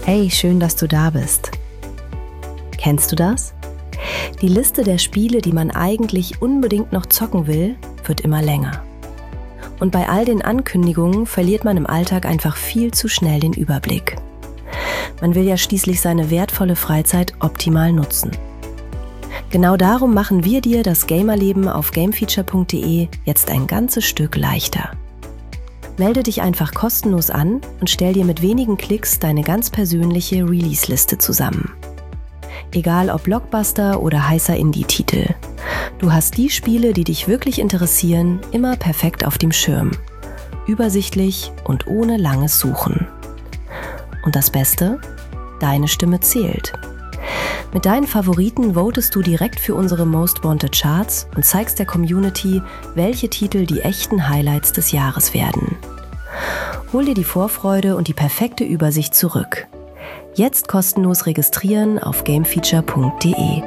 Hey, schön, dass du da bist. Kennst du das? Die Liste der Spiele, die man eigentlich unbedingt noch zocken will, wird immer länger. Und bei all den Ankündigungen verliert man im Alltag einfach viel zu schnell den Überblick. Man will ja schließlich seine wertvolle Freizeit optimal nutzen. Genau darum machen wir dir das Gamerleben auf gamefeature.de jetzt ein ganzes Stück leichter. Melde dich einfach kostenlos an und stell dir mit wenigen Klicks deine ganz persönliche Release-Liste zusammen. Egal ob Blockbuster oder heißer Indie-Titel. Du hast die Spiele, die dich wirklich interessieren, immer perfekt auf dem Schirm. Übersichtlich und ohne langes Suchen. Und das Beste? Deine Stimme zählt. Mit deinen Favoriten votest du direkt für unsere Most Wanted Charts und zeigst der Community, welche Titel die echten Highlights des Jahres werden. Hol dir die Vorfreude und die perfekte Übersicht zurück. Jetzt kostenlos registrieren auf gamefeature.de.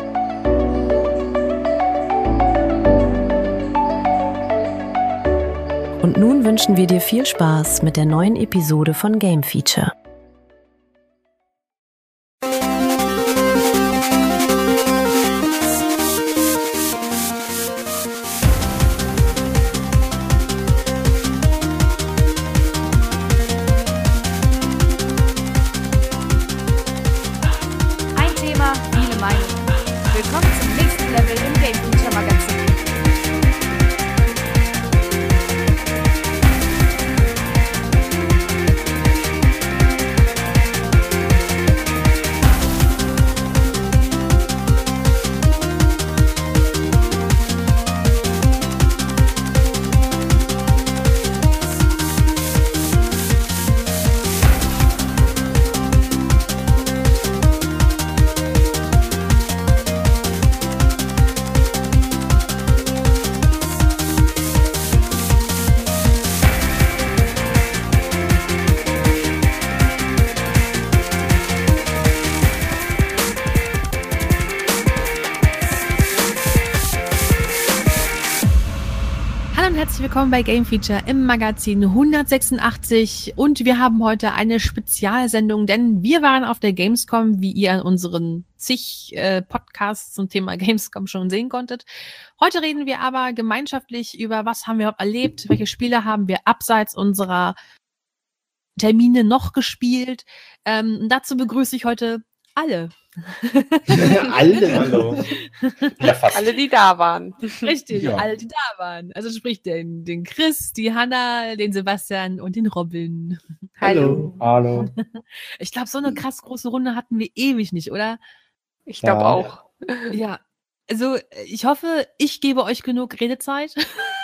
Und nun wünschen wir dir viel Spaß mit der neuen Episode von Game Feature. Willkommen bei Game Feature im Magazin 186 und wir haben heute eine Spezialsendung, denn wir waren auf der Gamescom, wie ihr an unseren zig Podcasts zum Thema Gamescom schon sehen konntet. Heute reden wir aber gemeinschaftlich über, was haben wir überhaupt erlebt, welche Spiele haben wir abseits unserer Termine noch gespielt. Dazu begrüße ich heute alle. Alle? Hallo. Ja, fast. Alle, die da waren. Richtig, ja. Alle, die da waren. Also sprich den Chris, die Hanna, den Sebastian und den Robin. Hallo. Hallo. Ich glaube, so eine krass große Runde hatten wir ewig nicht, oder? Ich glaube auch. Ja. Also ich hoffe, ich gebe euch genug Redezeit.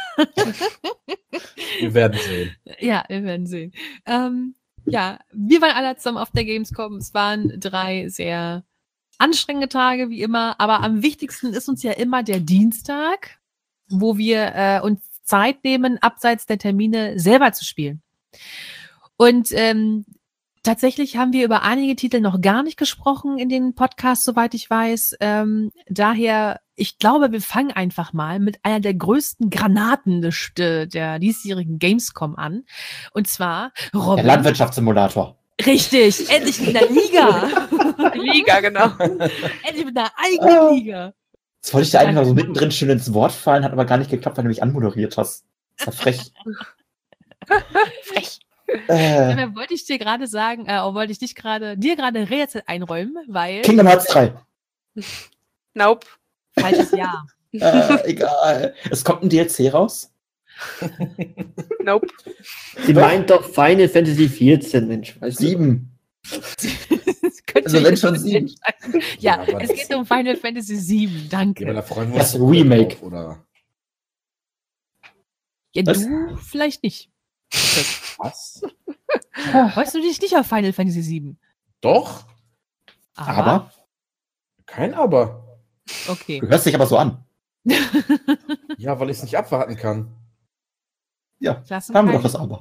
Wir werden sehen. Ja, wir werden sehen. Ja, wir waren alle zusammen auf der Gamescom. Es waren 3 sehr anstrengende Tage, wie immer. Aber am wichtigsten ist uns ja immer der Dienstag, wo wir uns Zeit nehmen, abseits der Termine selber zu spielen. Und tatsächlich haben wir über einige Titel noch gar nicht gesprochen in den Podcasts, soweit ich weiß. Daher, ich glaube, wir fangen einfach mal mit einer der größten Granaten der diesjährigen Gamescom an. Und zwar Robin. Der Landwirtschaftssimulator. Richtig, endlich mit einer Liga. Liga, genau. Endlich mit einer eigenen Liga. Jetzt wollte ich dir eigentlich mal so mittendrin schön ins Wort fallen, hat aber gar nicht geklappt, weil du mich anmoderiert hast. Das war frech. Frech. Wollte ich dir gerade sagen, wollte ich dir gerade Rätsel einräumen, weil... Kingdom Hearts 3. Nope. Falsches Jahr. Egal. Es kommt ein DLC raus? Nope. Sie meint doch Final Fantasy 14, Mensch. 7. Also wenn schon 7. Ja, es geht um Final Fantasy 7, danke. Ja, da freuen wir uns. Das Remake. Drauf, oder? Ja, was? Du vielleicht nicht. Was? Weißt du dich nicht auf Final Fantasy 7? Doch. Aber? Kein Aber. Okay. Du hörst dich aber so an. Ja, weil ich es nicht abwarten kann. Ja, haben wir doch das Aber.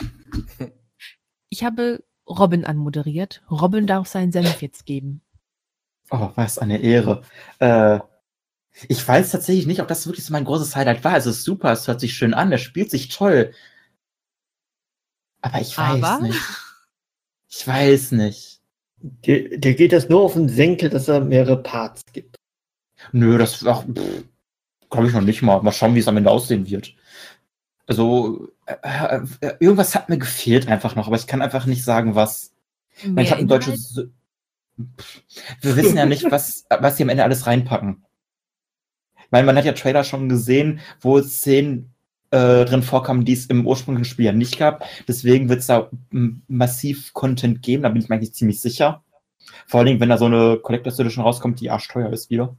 Ich habe Robin anmoderiert. Robin darf seinen Senf jetzt geben. Oh, was eine Ehre. Ich weiß tatsächlich nicht, ob das wirklich so mein großes Highlight war. Also es ist super, es hört sich schön an, es spielt sich toll. Aber ich weiß nicht. Ich weiß nicht. Dir geht das nur auf den Senkel, dass er mehrere Parts gibt. Nö, das glaube ich noch nicht mal. Mal schauen, wie es am Ende aussehen wird. Also, irgendwas hat mir gefehlt einfach noch, aber ich kann einfach nicht sagen, was. Ich meine, ich habe ein deutsches. Wir wissen ja nicht, was sie am Ende alles reinpacken. Ich meine, man hat ja Trailer schon gesehen, wo Szenen drin vorkamen, die es im ursprünglichen Spiel ja nicht gab. Deswegen wird es da massiv Content geben, da bin ich mir eigentlich ziemlich sicher. Vor allen Dingen, wenn da so eine Collector's Edition rauskommt, die arschteuer ist wieder.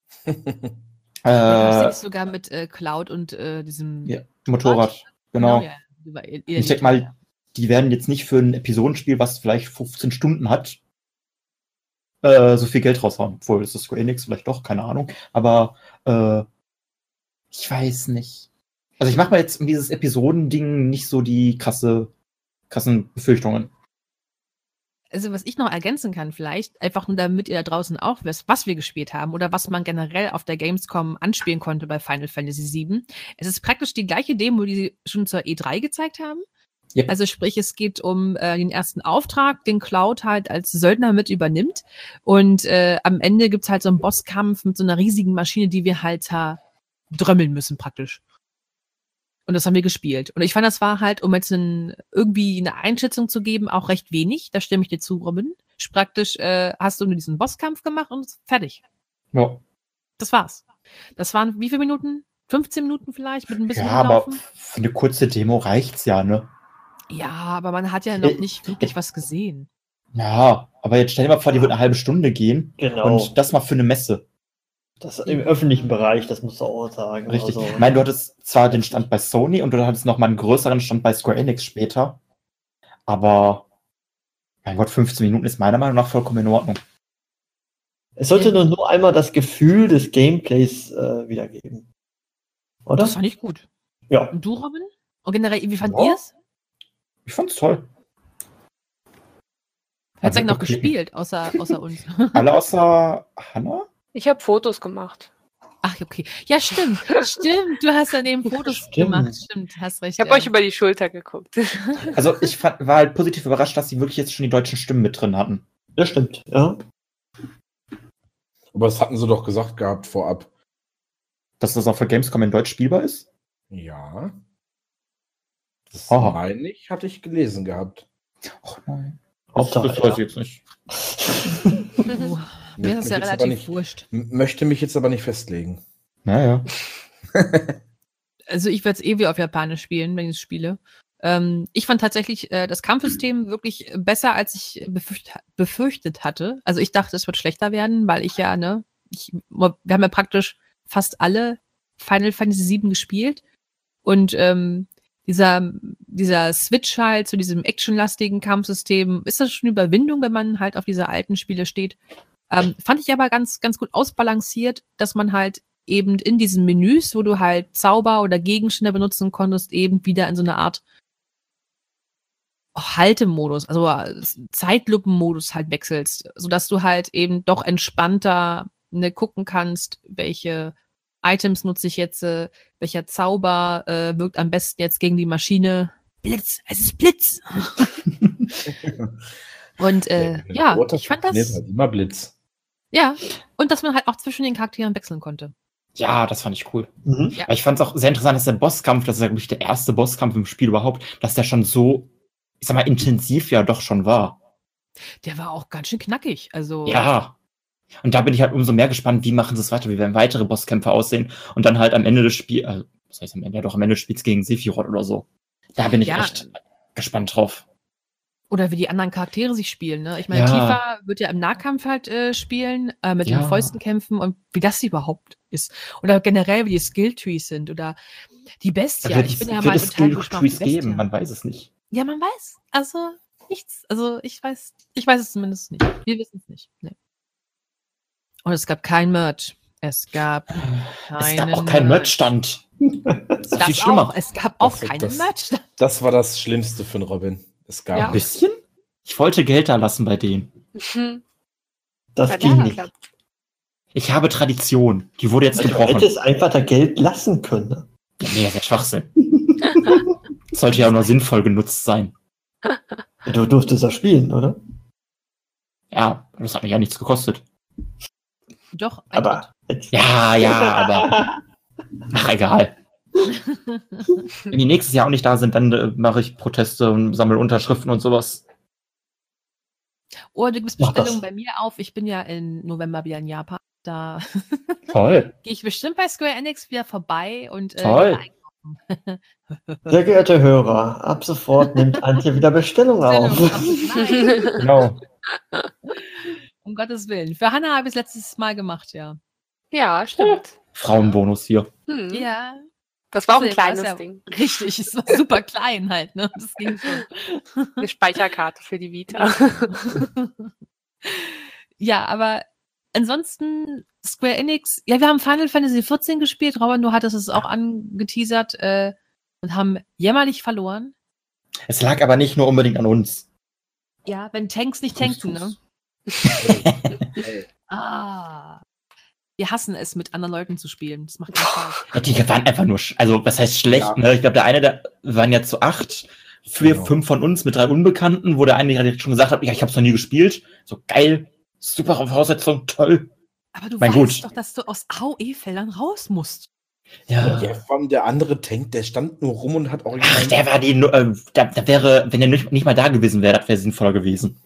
Ja, sogar mit Cloud und diesem Motorrad. Genau. Ja. Ich denke mal, die werden jetzt nicht für ein Episodenspiel, was vielleicht 15 Stunden hat, so viel Geld raushauen. Obwohl, das ist Square Enix, vielleicht doch, keine Ahnung. Aber ich weiß nicht. Also ich mache mir jetzt um dieses Episodending nicht so die krassen Befürchtungen. Also was ich noch ergänzen kann vielleicht, einfach nur damit ihr da draußen auch wisst, was wir gespielt haben oder was man generell auf der Gamescom anspielen konnte bei Final Fantasy VII. Es ist praktisch die gleiche Demo, die sie schon zur E3 gezeigt haben. Yep. Also sprich, es geht um den ersten Auftrag, den Cloud halt als Söldner mit übernimmt. Und am Ende gibt's halt so einen Bosskampf mit so einer riesigen Maschine, die wir halt drömmeln müssen praktisch. Und das haben wir gespielt. Und ich fand, das war halt, um jetzt irgendwie eine Einschätzung zu geben, auch recht wenig. Da stimme ich dir zu, Robin. Praktisch hast du nur diesen Bosskampf gemacht und fertig. Ja. Das war's. Das waren wie viele Minuten? 15 Minuten vielleicht? Mit ein bisschen Ja, Laufen? aber für eine kurze Demo reicht's ja, ne? Ja, aber man hat ja noch nicht wirklich was gesehen. Ja, aber jetzt stell dir mal vor, die wird eine halbe Stunde gehen. Genau. Und das mal für eine Messe. Das im öffentlichen Bereich, das musst du auch sagen. Richtig. Also, Ich meine, du hattest zwar den Stand bei Sony und du hattest noch mal einen größeren Stand bei Square Enix später. Aber, mein Gott, 15 Minuten ist meiner Meinung nach vollkommen in Ordnung. es sollte nur einmal das Gefühl des Gameplays wiedergeben. Oder? Das fand ich gut. Ja. Und du, Robin? Und generell, wie fand Ja. ihr es? Ich fand's toll. Hat es Also eigentlich noch wirklich. gespielt, außer uns? Alle außer Hannah? Ich habe Fotos gemacht. Ach, okay. Ja, stimmt. Stimmt. Du hast daneben Fotos Stimmt. gemacht. Stimmt, hast recht. Ich habe euch über die Schulter geguckt. Also ich war halt positiv überrascht, dass sie wirklich jetzt schon die deutschen Stimmen mit drin hatten. Das stimmt, ja. Aber das hatten sie doch gesagt gehabt vorab. Dass das auch für Gamescom in Deutsch spielbar ist? Ja. Das Aha. meine ich, hatte ich gelesen gehabt. Ach nein. Hauptsache, Das weiß ich jetzt nicht. Mir ist das ja Jetzt aber relativ nicht- wurscht. Möchte mich jetzt aber nicht festlegen. Naja. Also ich werde es wieder auf Japanisch spielen, wenn ich es spiele. Ich fand tatsächlich das Kampfsystem wirklich besser, als ich befürchtet hatte. Also ich dachte, es wird schlechter werden, weil wir haben ja praktisch fast alle Final Fantasy VII gespielt. Und dieser Switch halt zu diesem actionlastigen Kampfsystem, ist das schon Überwindung, wenn man halt auf diese alten Spiele steht. Fand ich aber ganz, ganz gut ausbalanciert, dass man halt eben in diesen Menüs, wo du halt Zauber oder Gegenstände benutzen konntest, eben wieder in so eine Art Haltemodus, also Zeitlupenmodus halt wechselst, sodass du halt eben doch entspannter gucken kannst, welche Items nutze ich jetzt, welcher Zauber wirkt am besten jetzt gegen die Maschine. Blitz, es ist Blitz! Und ja, ich fand das, Halt immer Blitz. ja, und dass man halt auch zwischen den Charakteren wechseln konnte. Ja, das fand ich cool. Mhm. Ja. Aber ich fand es auch sehr interessant, dass der Bosskampf, das ist ja, glaube ich, der erste Bosskampf im Spiel überhaupt, dass der schon so, ich sag mal, intensiv ja doch schon war. Der war auch ganz schön knackig, also. Ja. Und da bin ich halt umso mehr gespannt, wie machen sie es weiter, wie werden weitere Bosskämpfe aussehen und dann halt am Ende des Spiels, was heißt am Ende, ja doch am Ende des Spiels gegen Sephiroth oder so. Da bin ich Ja. echt gespannt drauf. Oder wie die anderen Charaktere sich spielen, ne? Ich meine, Ja. Tifa wird ja im Nahkampf halt spielen, mit Ja. den Fäusten kämpfen und wie das überhaupt ist. Oder generell, wie die Skilltrees sind oder die Bestia. wird Ich bin es, ja wird mal es total gespannt auf die Skill-Trees geben, Bestia. man weiß es nicht. Ja, man weiß. Also nichts. Also ich weiß es zumindest nicht. Wir wissen es nicht. Nee. Und es gab kein Merch. Es gab Es gab auch keinen Merch-Stand. Das ist viel schlimmer. Auch. Es gab auch Das- keine das- Merch. Das war das Schlimmste für den Robin. Es gab Ja. Ein bisschen? Ich wollte Geld da lassen bei denen. Das Hat ging ja nicht. geklappt. Ich habe Tradition. Die wurde jetzt Also, du gebrochen. hättest einfach da Geld lassen können. Ne? Ja, nee, das ist ja Schwachsinn. Sollte ja auch nur sinnvoll genutzt sein. Du durftest das spielen, oder? Ja, das hat mich ja nichts gekostet. Doch, ein Aber Ja, aber ach, egal. Wenn die nächstes Jahr auch nicht da sind, dann mache ich Proteste und sammle Unterschriften und sowas. Oder du gibst Mach das. Bestellungen bei mir auf. Ich bin ja im November wieder in Japan. Da Toll. gehe ich bestimmt bei Square Enix wieder vorbei und Toll. sehr geehrte Hörer, ab sofort nimmt Antje wieder Bestellung auf. Nein, Genau. um Gottes Willen. Für Hannah habe ich es letztes Mal gemacht, ja. Ja, stimmt. Frauenbonus hier. Ja. Das war auch ein Deswegen war es kleines ja Ding. Richtig, es war super klein halt, ne? Das ging schon. Eine Speicherkarte für die Vita. Ja, aber ansonsten Square Enix, ja, wir haben Final Fantasy XIV gespielt, Robin, du hattest es auch angeteasert und haben jämmerlich verloren. Es lag aber nicht nur unbedingt an uns. Ja, wenn Tanks nicht Fuß, tanken, ne? Wir hassen es, mit anderen Leuten zu spielen. Das macht keinen Spaß. Ja, die waren einfach nur, also was heißt schlecht, Ja. ne? Ich glaube, wir waren ja zu 8, 4, Genau. 5 von uns mit 3 Unbekannten, wo der eine direkt schon gesagt hat, ja, ich habe es noch nie gespielt. So geil, super Voraussetzung, toll. Aber du Mein weißt Gut. doch, dass du aus AOE-Feldern raus musst. Ja. Ja, vor allem der andere Tank, der stand nur rum und hat auch Ach, der war da wäre, wenn er nicht mal da gewesen wäre, das wäre sinnvoller gewesen.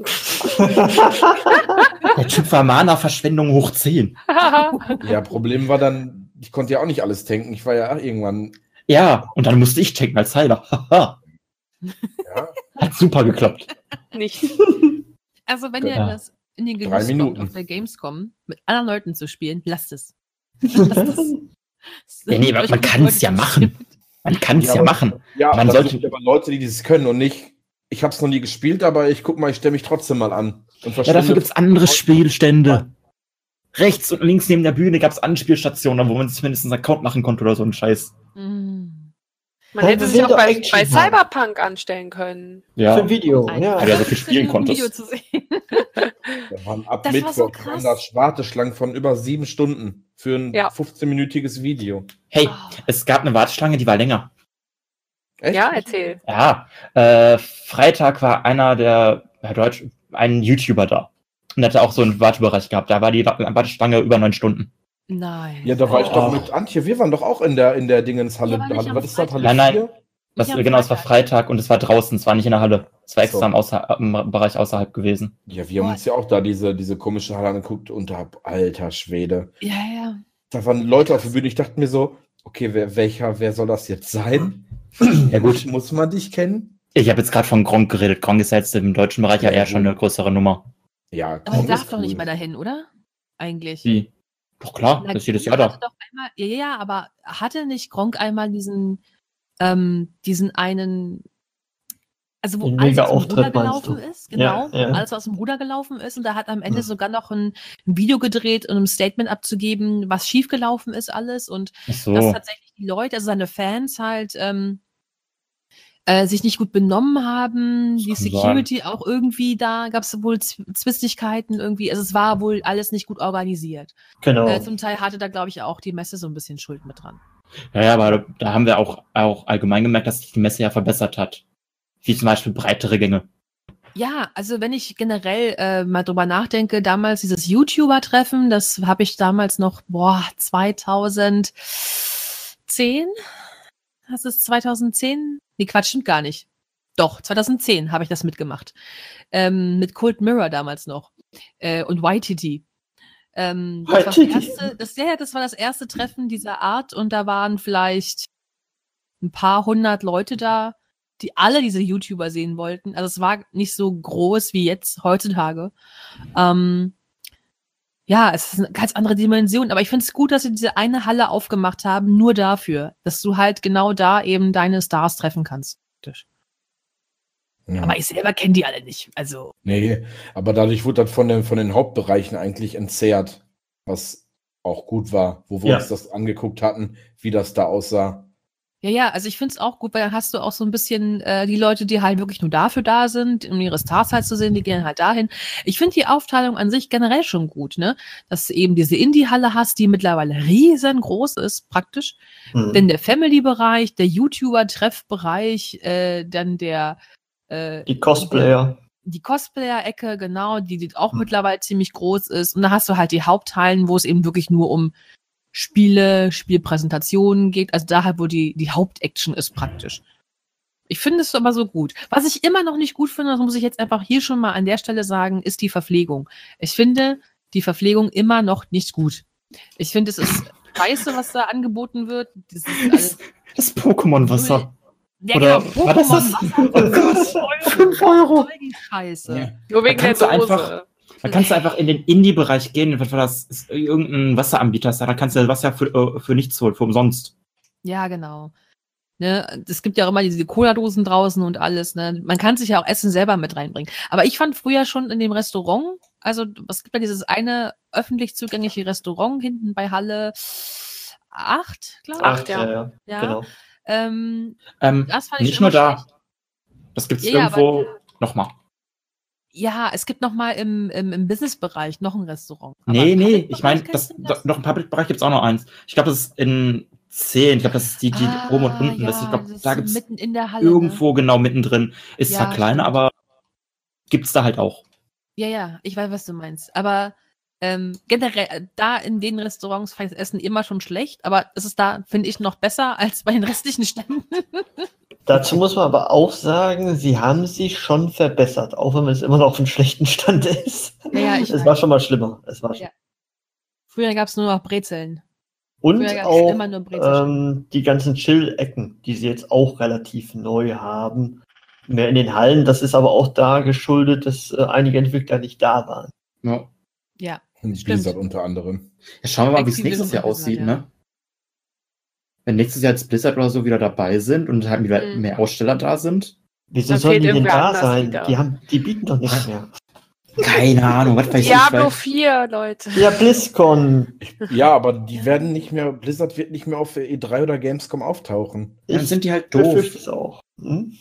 Der Typ war Mana-Verschwendung hoch 10. Ja, Problem war dann, ich konnte ja auch nicht alles tanken. Ich war ja irgendwann. Ja, und dann musste ich tanken als Heiler. Haha. Ja, Hat super geklappt. Nicht. Also wenn ihr Ja. das in den 3 Genuss kommt, Minuten. auf der Gamescom mit anderen Leuten zu spielen, lasst es. Lasst es. Ja, nee, aber man kann es ja machen. Man kann es Ja, ja aber- machen. ja, Man man sollte- sollte aber Leute, die dieses können und nicht. Ich habe es noch nie gespielt, aber ich guck mal, ich stelle mich trotzdem mal an. Und Ja, dafür gibt es andere Spielstände. Rechts und links neben der Bühne gab es Anspielstationen, wo man sich zumindest einen Account machen konnte oder so ein Scheiß. Mm. Man Ja, hätte wir sich sind auch doch bei Action haben. Cyberpunk anstellen können. Ja. Für ein Video, ja. Weil du ja so viel spielen Für ein Video konntest. zu sehen. Da waren ab Das war Mittwoch so krass. waren das Warteschlangen von über 7 Stunden für ein Ja. 15-minütiges Video. Hey, Ah. es gab eine Warteschlange, die war länger. Echt? Ja, erzähl. Ja, Freitag war ein YouTuber da. Und hatte auch so einen Wartebereich gehabt. Da war die Warteschlange über 9 Stunden. Nein. Ja, da war ich Oh. doch mit Antje. Wir waren doch auch in der Dingenshalle. Ja, aber nicht am Was ist das? Halle Nein, nein. 4? Das, Nicht am genau, es war Freitag und es war draußen, es war nicht in der Halle. Es war extra So. im Bereich außerhalb gewesen. Ja, wir haben uns ja auch da diese komische Halle angeguckt und da, alter Schwede. Ja, ja. Da waren Leute auf der Bühne. Ich dachte mir so, okay, wer soll das jetzt sein? Ja, gut. Muss man dich kennen? Ich habe jetzt gerade von Gronk geredet. Gronk ist ja jetzt im deutschen Bereich ja eher schon eine größere Nummer. Ja, Aber er komm, darf ist doch nicht cool. mehr dahin, oder? Eigentlich. Wie? Doch klar, Na, das ist jedes Gronk Jahr da. hatte doch einmal, ja, aber hatte nicht Gronk einmal diesen einen, also wo Den alles aus dem Mega-Auftritt, Ruder meinst gelaufen du? ist, genau, Ja, ja. wo alles aus dem Ruder gelaufen ist und da hat am Ende Hm. sogar noch ein Video gedreht, um ein Statement abzugeben, was schiefgelaufen ist alles und Ach so. dass tatsächlich die Leute, also seine Fans halt sich nicht gut benommen haben, die kann Security auch irgendwie, da gab es wohl Zwistigkeiten irgendwie, also es war wohl alles nicht gut organisiert. Genau. Zum Teil hatte da, glaube ich, auch die Messe so ein bisschen Schuld mit dran. Ja, aber da haben wir auch allgemein gemerkt, dass sich die Messe ja verbessert hat. Wie zum Beispiel breitere Gänge. Ja, also wenn ich generell mal drüber nachdenke, damals dieses YouTuber-Treffen, das habe ich damals noch, 2010? Das ist 2010? Nee, Quatsch, stimmt gar nicht. Doch, 2010 habe ich das mitgemacht. Mit Cold Mirror damals noch. Und YTT. Das war das erste Treffen dieser Art und da waren vielleicht ein paar hundert Leute da, die alle diese YouTuber sehen wollten. Also es war nicht so groß wie jetzt heutzutage. Ja, es ist eine ganz andere Dimension, aber ich finde es gut, dass sie diese eine Halle aufgemacht haben, nur dafür, dass du halt genau da eben deine Stars treffen kannst. Ja. Aber ich selber kenne die alle nicht. Also, Nee, aber dadurch wurde das von den Hauptbereichen eigentlich entzerrt, was auch gut war, wo wir Ja. uns das angeguckt hatten, wie das da aussah. ja, also ich finde es auch gut, weil dann hast du auch so ein bisschen die Leute, die halt wirklich nur dafür da sind, um ihre Stars halt zu sehen, die gehen halt dahin. Ich finde die Aufteilung an sich generell schon gut, ne? Dass du eben diese Indie-Halle hast, die mittlerweile riesengroß ist, praktisch. Hm. Denn der Family-Bereich, der YouTuber-Treffbereich, dann der Die Cosplayer. die Cosplayer-Ecke, genau, die auch mittlerweile ziemlich groß ist. Und da hast du halt die Haupthallen, wo es eben wirklich nur um Spiele, Spielpräsentationen geht. Also da halt, wo die Hauptaction ist praktisch. Ich finde es aber so gut. Was ich immer noch nicht gut finde, das muss ich jetzt einfach hier schon mal an der Stelle sagen, ist die Verpflegung. Ich finde die Verpflegung immer noch nicht gut. Ich finde, es ist scheiße, was da angeboten wird. Das ist alles Das Pokémon-Wasser. ja, Oder genau, war das das? Pokémon-Wasser. 5 Euro. Voll die Scheiße. Ja. Nur wegen Da der kannst du Dose. Da kannst du einfach in den Indie-Bereich gehen, was war das? Ist irgendein Wasseranbieter, da kannst du das Wasser für nichts holen, für umsonst. Ja, genau. Ne, es gibt ja auch immer diese Cola-Dosen draußen und alles. Ne? Man kann sich ja auch Essen selber mit reinbringen. Aber ich fand früher schon in dem Restaurant, also es gibt ja dieses eine öffentlich zugängliche Restaurant hinten bei Halle 8, glaube ich. 8, ja. Ja. Genau. Das fand ich Nicht schon nur immer da. schlecht. Das gibt's Ja, irgendwo nochmal. Ja, es gibt noch mal im Business-Bereich noch ein Restaurant. Aber Nee, im ich meine, Public-Bereich kennst du das? noch im Public-Bereich gibt's auch noch eins. Ich glaube, das ist in 10. Ich glaube, das ist die oben und unten. Ja, Ich glaube, das da ist gibt's mitten in der Halle. irgendwo genau mittendrin. Ist Ja, zwar kleiner, stimmt. aber gibt's da halt auch. Ja, ich weiß, was du meinst. Aber generell, da in den Restaurants fand ich das Essen immer schon schlecht, aber es ist da, finde ich, noch besser als bei den restlichen Ständen. Dazu muss man aber auch sagen, sie haben sich schon verbessert, auch wenn es immer noch auf einem schlechten Stand ist. Ja, ich Es weiß. war schon mal schlimmer. Es war Ja. Früher gab es nur noch Brezeln. Und Früher gab's auch immer nur Brezeln. die ganzen Chill-Ecken, die sie jetzt auch relativ neu haben. Mehr in den Hallen. Das ist aber auch da geschuldet, dass einige Entwickler nicht da waren. Ja. Ja. Und Stimmt. Blizzard unter anderem. Ja, schauen wir mal, wie es Activision nächstes Jahr Blizzard, aussieht, ja. ne? Wenn nächstes Jahr jetzt Blizzard oder so wieder dabei sind und halt wieder Mhm. mehr Aussteller da sind. Wieso Da sollen fehlt die denn irgendwer da anders sein? wieder. Die bieten doch nichts mehr. Keine Ahnung, was weiß ich. Diablo weil- 4, Leute. Ja, BlizzCon. Ja, aber die werden nicht mehr, Blizzard wird nicht mehr auf der E3 oder Gamescom auftauchen. Dann sind die halt befürchte doof. es auch. Hm?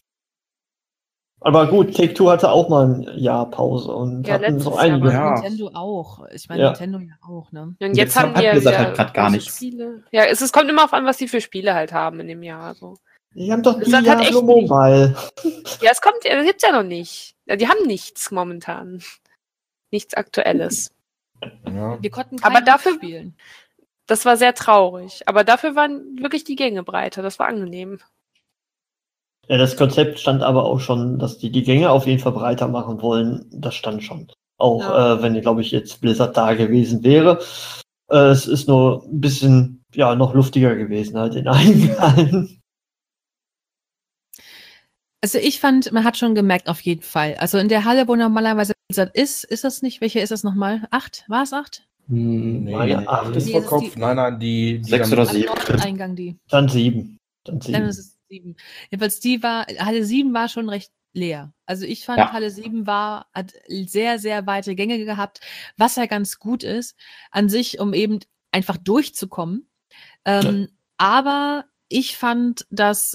Aber gut, Take-Two hatte auch mal ein Jahr Pause und Ja, hatten letztes so Jahr einige. war- Ja. Nintendo auch. Ich meine, Ja. Nintendo ja auch, ne? Und jetzt Jetzt haben hat die ja Blizzard wieder halt grad gar große nichts. Spiele. Ja, es kommt immer auf an, was die für Spiele halt haben in dem Jahr. So. Die haben doch Blizzard hat echt Diablo Mobile. Ja, das gibt's ja noch nicht. Ja, die haben nichts momentan. Nichts Aktuelles. Ja. Wir konnten Aber kein dafür- spielen. Das war sehr traurig. Aber dafür waren wirklich die Gänge breiter. Das war angenehm. Ja, das Konzept stand aber auch schon, dass die Gänge auf jeden Fall breiter machen wollen. Das stand schon. Auch Ja. wenn, glaube ich, jetzt Blizzard da gewesen wäre. Es ist nur ein bisschen, ja, noch luftiger gewesen halt in einigen Hallen. Also ich fand, man hat schon gemerkt, auf jeden Fall. Also in der Halle, wo normalerweise Blizzard ist das nicht? Welche ist das nochmal? 8? War es 8? Nee, Meine acht ist Nee, vor das ist Kopf. die- Nein, die 6 dann- oder Am 7. Nordeingang die. Dann 7. Dann ist es 7. Jedenfalls Halle 7 war schon recht leer. Also ich fand, Ja. Halle 7 hat sehr, sehr weite Gänge gehabt, was ja ganz gut ist an sich, um eben einfach durchzukommen. Aber ich fand, dass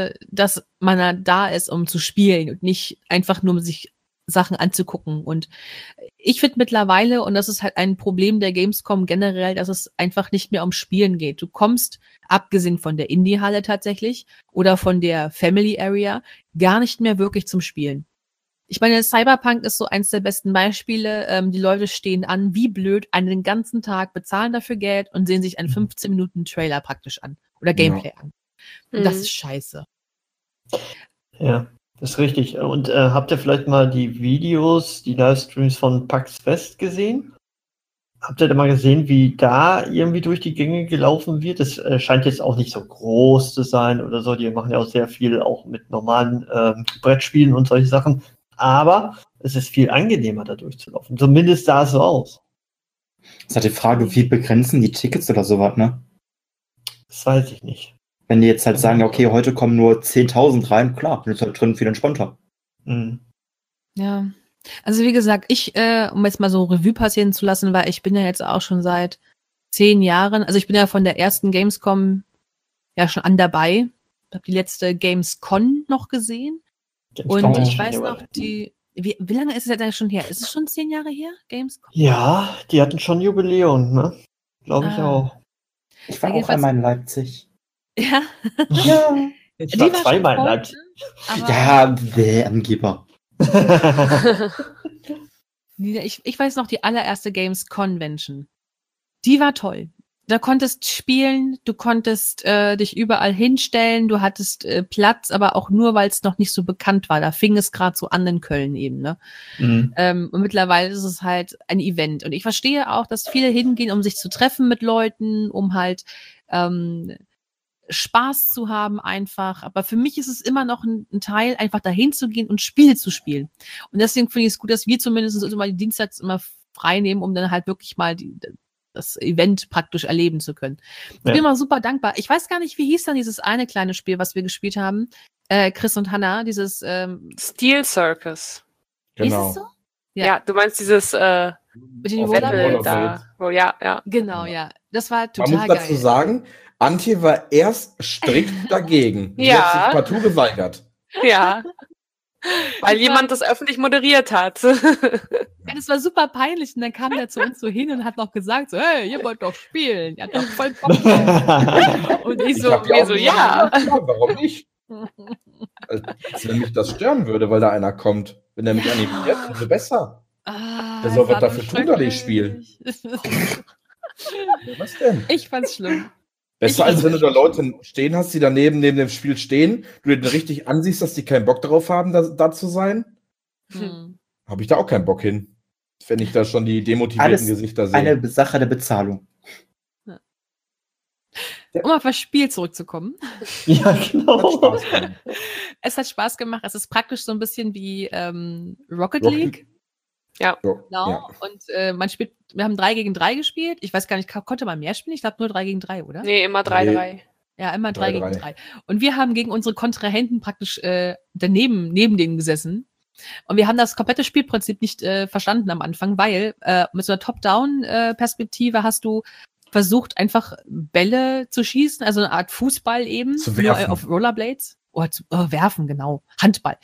man da ist, um zu spielen und nicht einfach nur sich Sachen anzugucken. Und ich finde mittlerweile, und das ist halt ein Problem der Gamescom generell, dass es einfach nicht mehr um Spielen geht. Du kommst, abgesehen von der Indie-Halle tatsächlich oder von der Family Area, gar nicht mehr wirklich zum Spielen. Ich meine, Cyberpunk ist so eins der besten Beispiele. Die Leute stehen an, wie blöd, einen ganzen Tag, bezahlen dafür Geld und sehen sich einen 15 Minuten Trailer praktisch an oder Gameplay an. Und das Mhm. ist scheiße. Ja, das ist richtig. Und habt ihr vielleicht mal die Videos, die Livestreams von PAX Fest gesehen? Habt ihr da mal gesehen, wie da irgendwie durch die Gänge gelaufen wird? Es scheint jetzt auch nicht so groß zu sein oder so. Die machen ja auch sehr viel auch mit normalen Brettspielen und solche Sachen. Aber es ist viel angenehmer, da durchzulaufen. Zumindest sah es so aus. Das ist halt die Frage, wie begrenzen die Tickets oder sowas, ne? Das weiß ich nicht. Wenn die jetzt halt sagen, okay, heute kommen nur 10.000 rein, klar, dann ist halt drin viel entspannter. Mhm. Ja. Also wie gesagt, um jetzt mal so Revue passieren zu lassen, weil ich bin ja jetzt auch schon seit 10 Jahren, also ich bin ja von der ersten Gamescom ja schon an dabei. Ich habe die letzte Gamescon noch gesehen. Und Gamescom. ich weiß noch, wie lange ist es jetzt eigentlich schon her? Ist es schon 10 Jahre her, Gamescom? Ja, die hatten schon Jubiläum, ne? Glaube ich Ah. auch. Ich war auch jedenfalls- einmal in Leipzig. Ja. Ja. Ich war Die zweimal in schon voll, Leipzig. ne? Aber Ja, Angeber. Ich weiß noch, die allererste Games Convention. Die war toll. Da konntest spielen, du konntest dich überall hinstellen, du hattest Platz, aber auch nur, weil es noch nicht so bekannt war. Da fing es gerade so an in Köln eben, ne? Mhm. Und mittlerweile ist es halt ein Event. Und ich verstehe auch, dass viele hingehen, um sich zu treffen mit Leuten, um halt Spaß zu haben einfach. Aber für mich ist es immer noch ein Teil, einfach dahin zu gehen und Spiele zu spielen. Und deswegen finde ich es gut, dass wir zumindest immer die Dienstags immer frei nehmen, um dann halt wirklich mal das Event praktisch erleben zu können. Ich bin immer super dankbar. Ich weiß gar nicht, wie hieß dann dieses eine kleine Spiel, was wir gespielt haben, Chris und Hannah, dieses Steel Circus. Genau. Hieß es so? Ja, du meinst dieses Mit den Auf den Rollerblades? Rollerblades. da. Oh, ja. Genau, ja. Das war Man total muss dazu geil. sagen, Antje war erst strikt dagegen. Sie Ja. hat sich partout geweigert. Ja. Weil jemand das öffentlich moderiert hat. Ja, das war super peinlich. Und dann kam der zu uns so hin und hat noch gesagt, so, hey, ihr wollt doch spielen. Ihr habt doch voll Bock drauf. Und ich so, hab ja auch so nicht ja. gesagt, warum nicht? Als wenn mich das stören würde, weil da einer kommt. Wenn der mich animiert, umso besser. Ah, Wer soll was war dafür so tun, dass ich spiele? schrecklich. Was denn? Ich fand's schlimm. Besser als wenn du da Leute stehen hast, die daneben neben dem Spiel stehen, du dir richtig ansiehst, dass die keinen Bock drauf haben, da zu sein. Hm. Habe ich da auch keinen Bock hin. Wenn ich da schon die demotivierten Alles Gesichter sehe. Eine Sache der Bezahlung. Um auf das Spiel zurückzukommen. Ja, Hat genau. Spaß gemacht. Es hat Spaß gemacht. Es ist praktisch so ein bisschen wie Rocket Rocket- League. Ja, Genau. ja. Und wir haben 3 gegen 3 gespielt. Ich weiß gar nicht, konnte man mehr spielen? Ich glaube nur 3 gegen 3, oder? Nee, immer 3-3. Ja, immer 3 gegen 3-3. 3. Und wir haben gegen unsere Kontrahenten praktisch neben denen gesessen. Und wir haben das komplette Spielprinzip nicht verstanden am Anfang, weil mit so einer Top-Down-Perspektive hast du versucht, einfach Bälle zu schießen, also eine Art Fußball eben. Zu nur werfen. auf Rollerblades. Werfen, genau. Handball.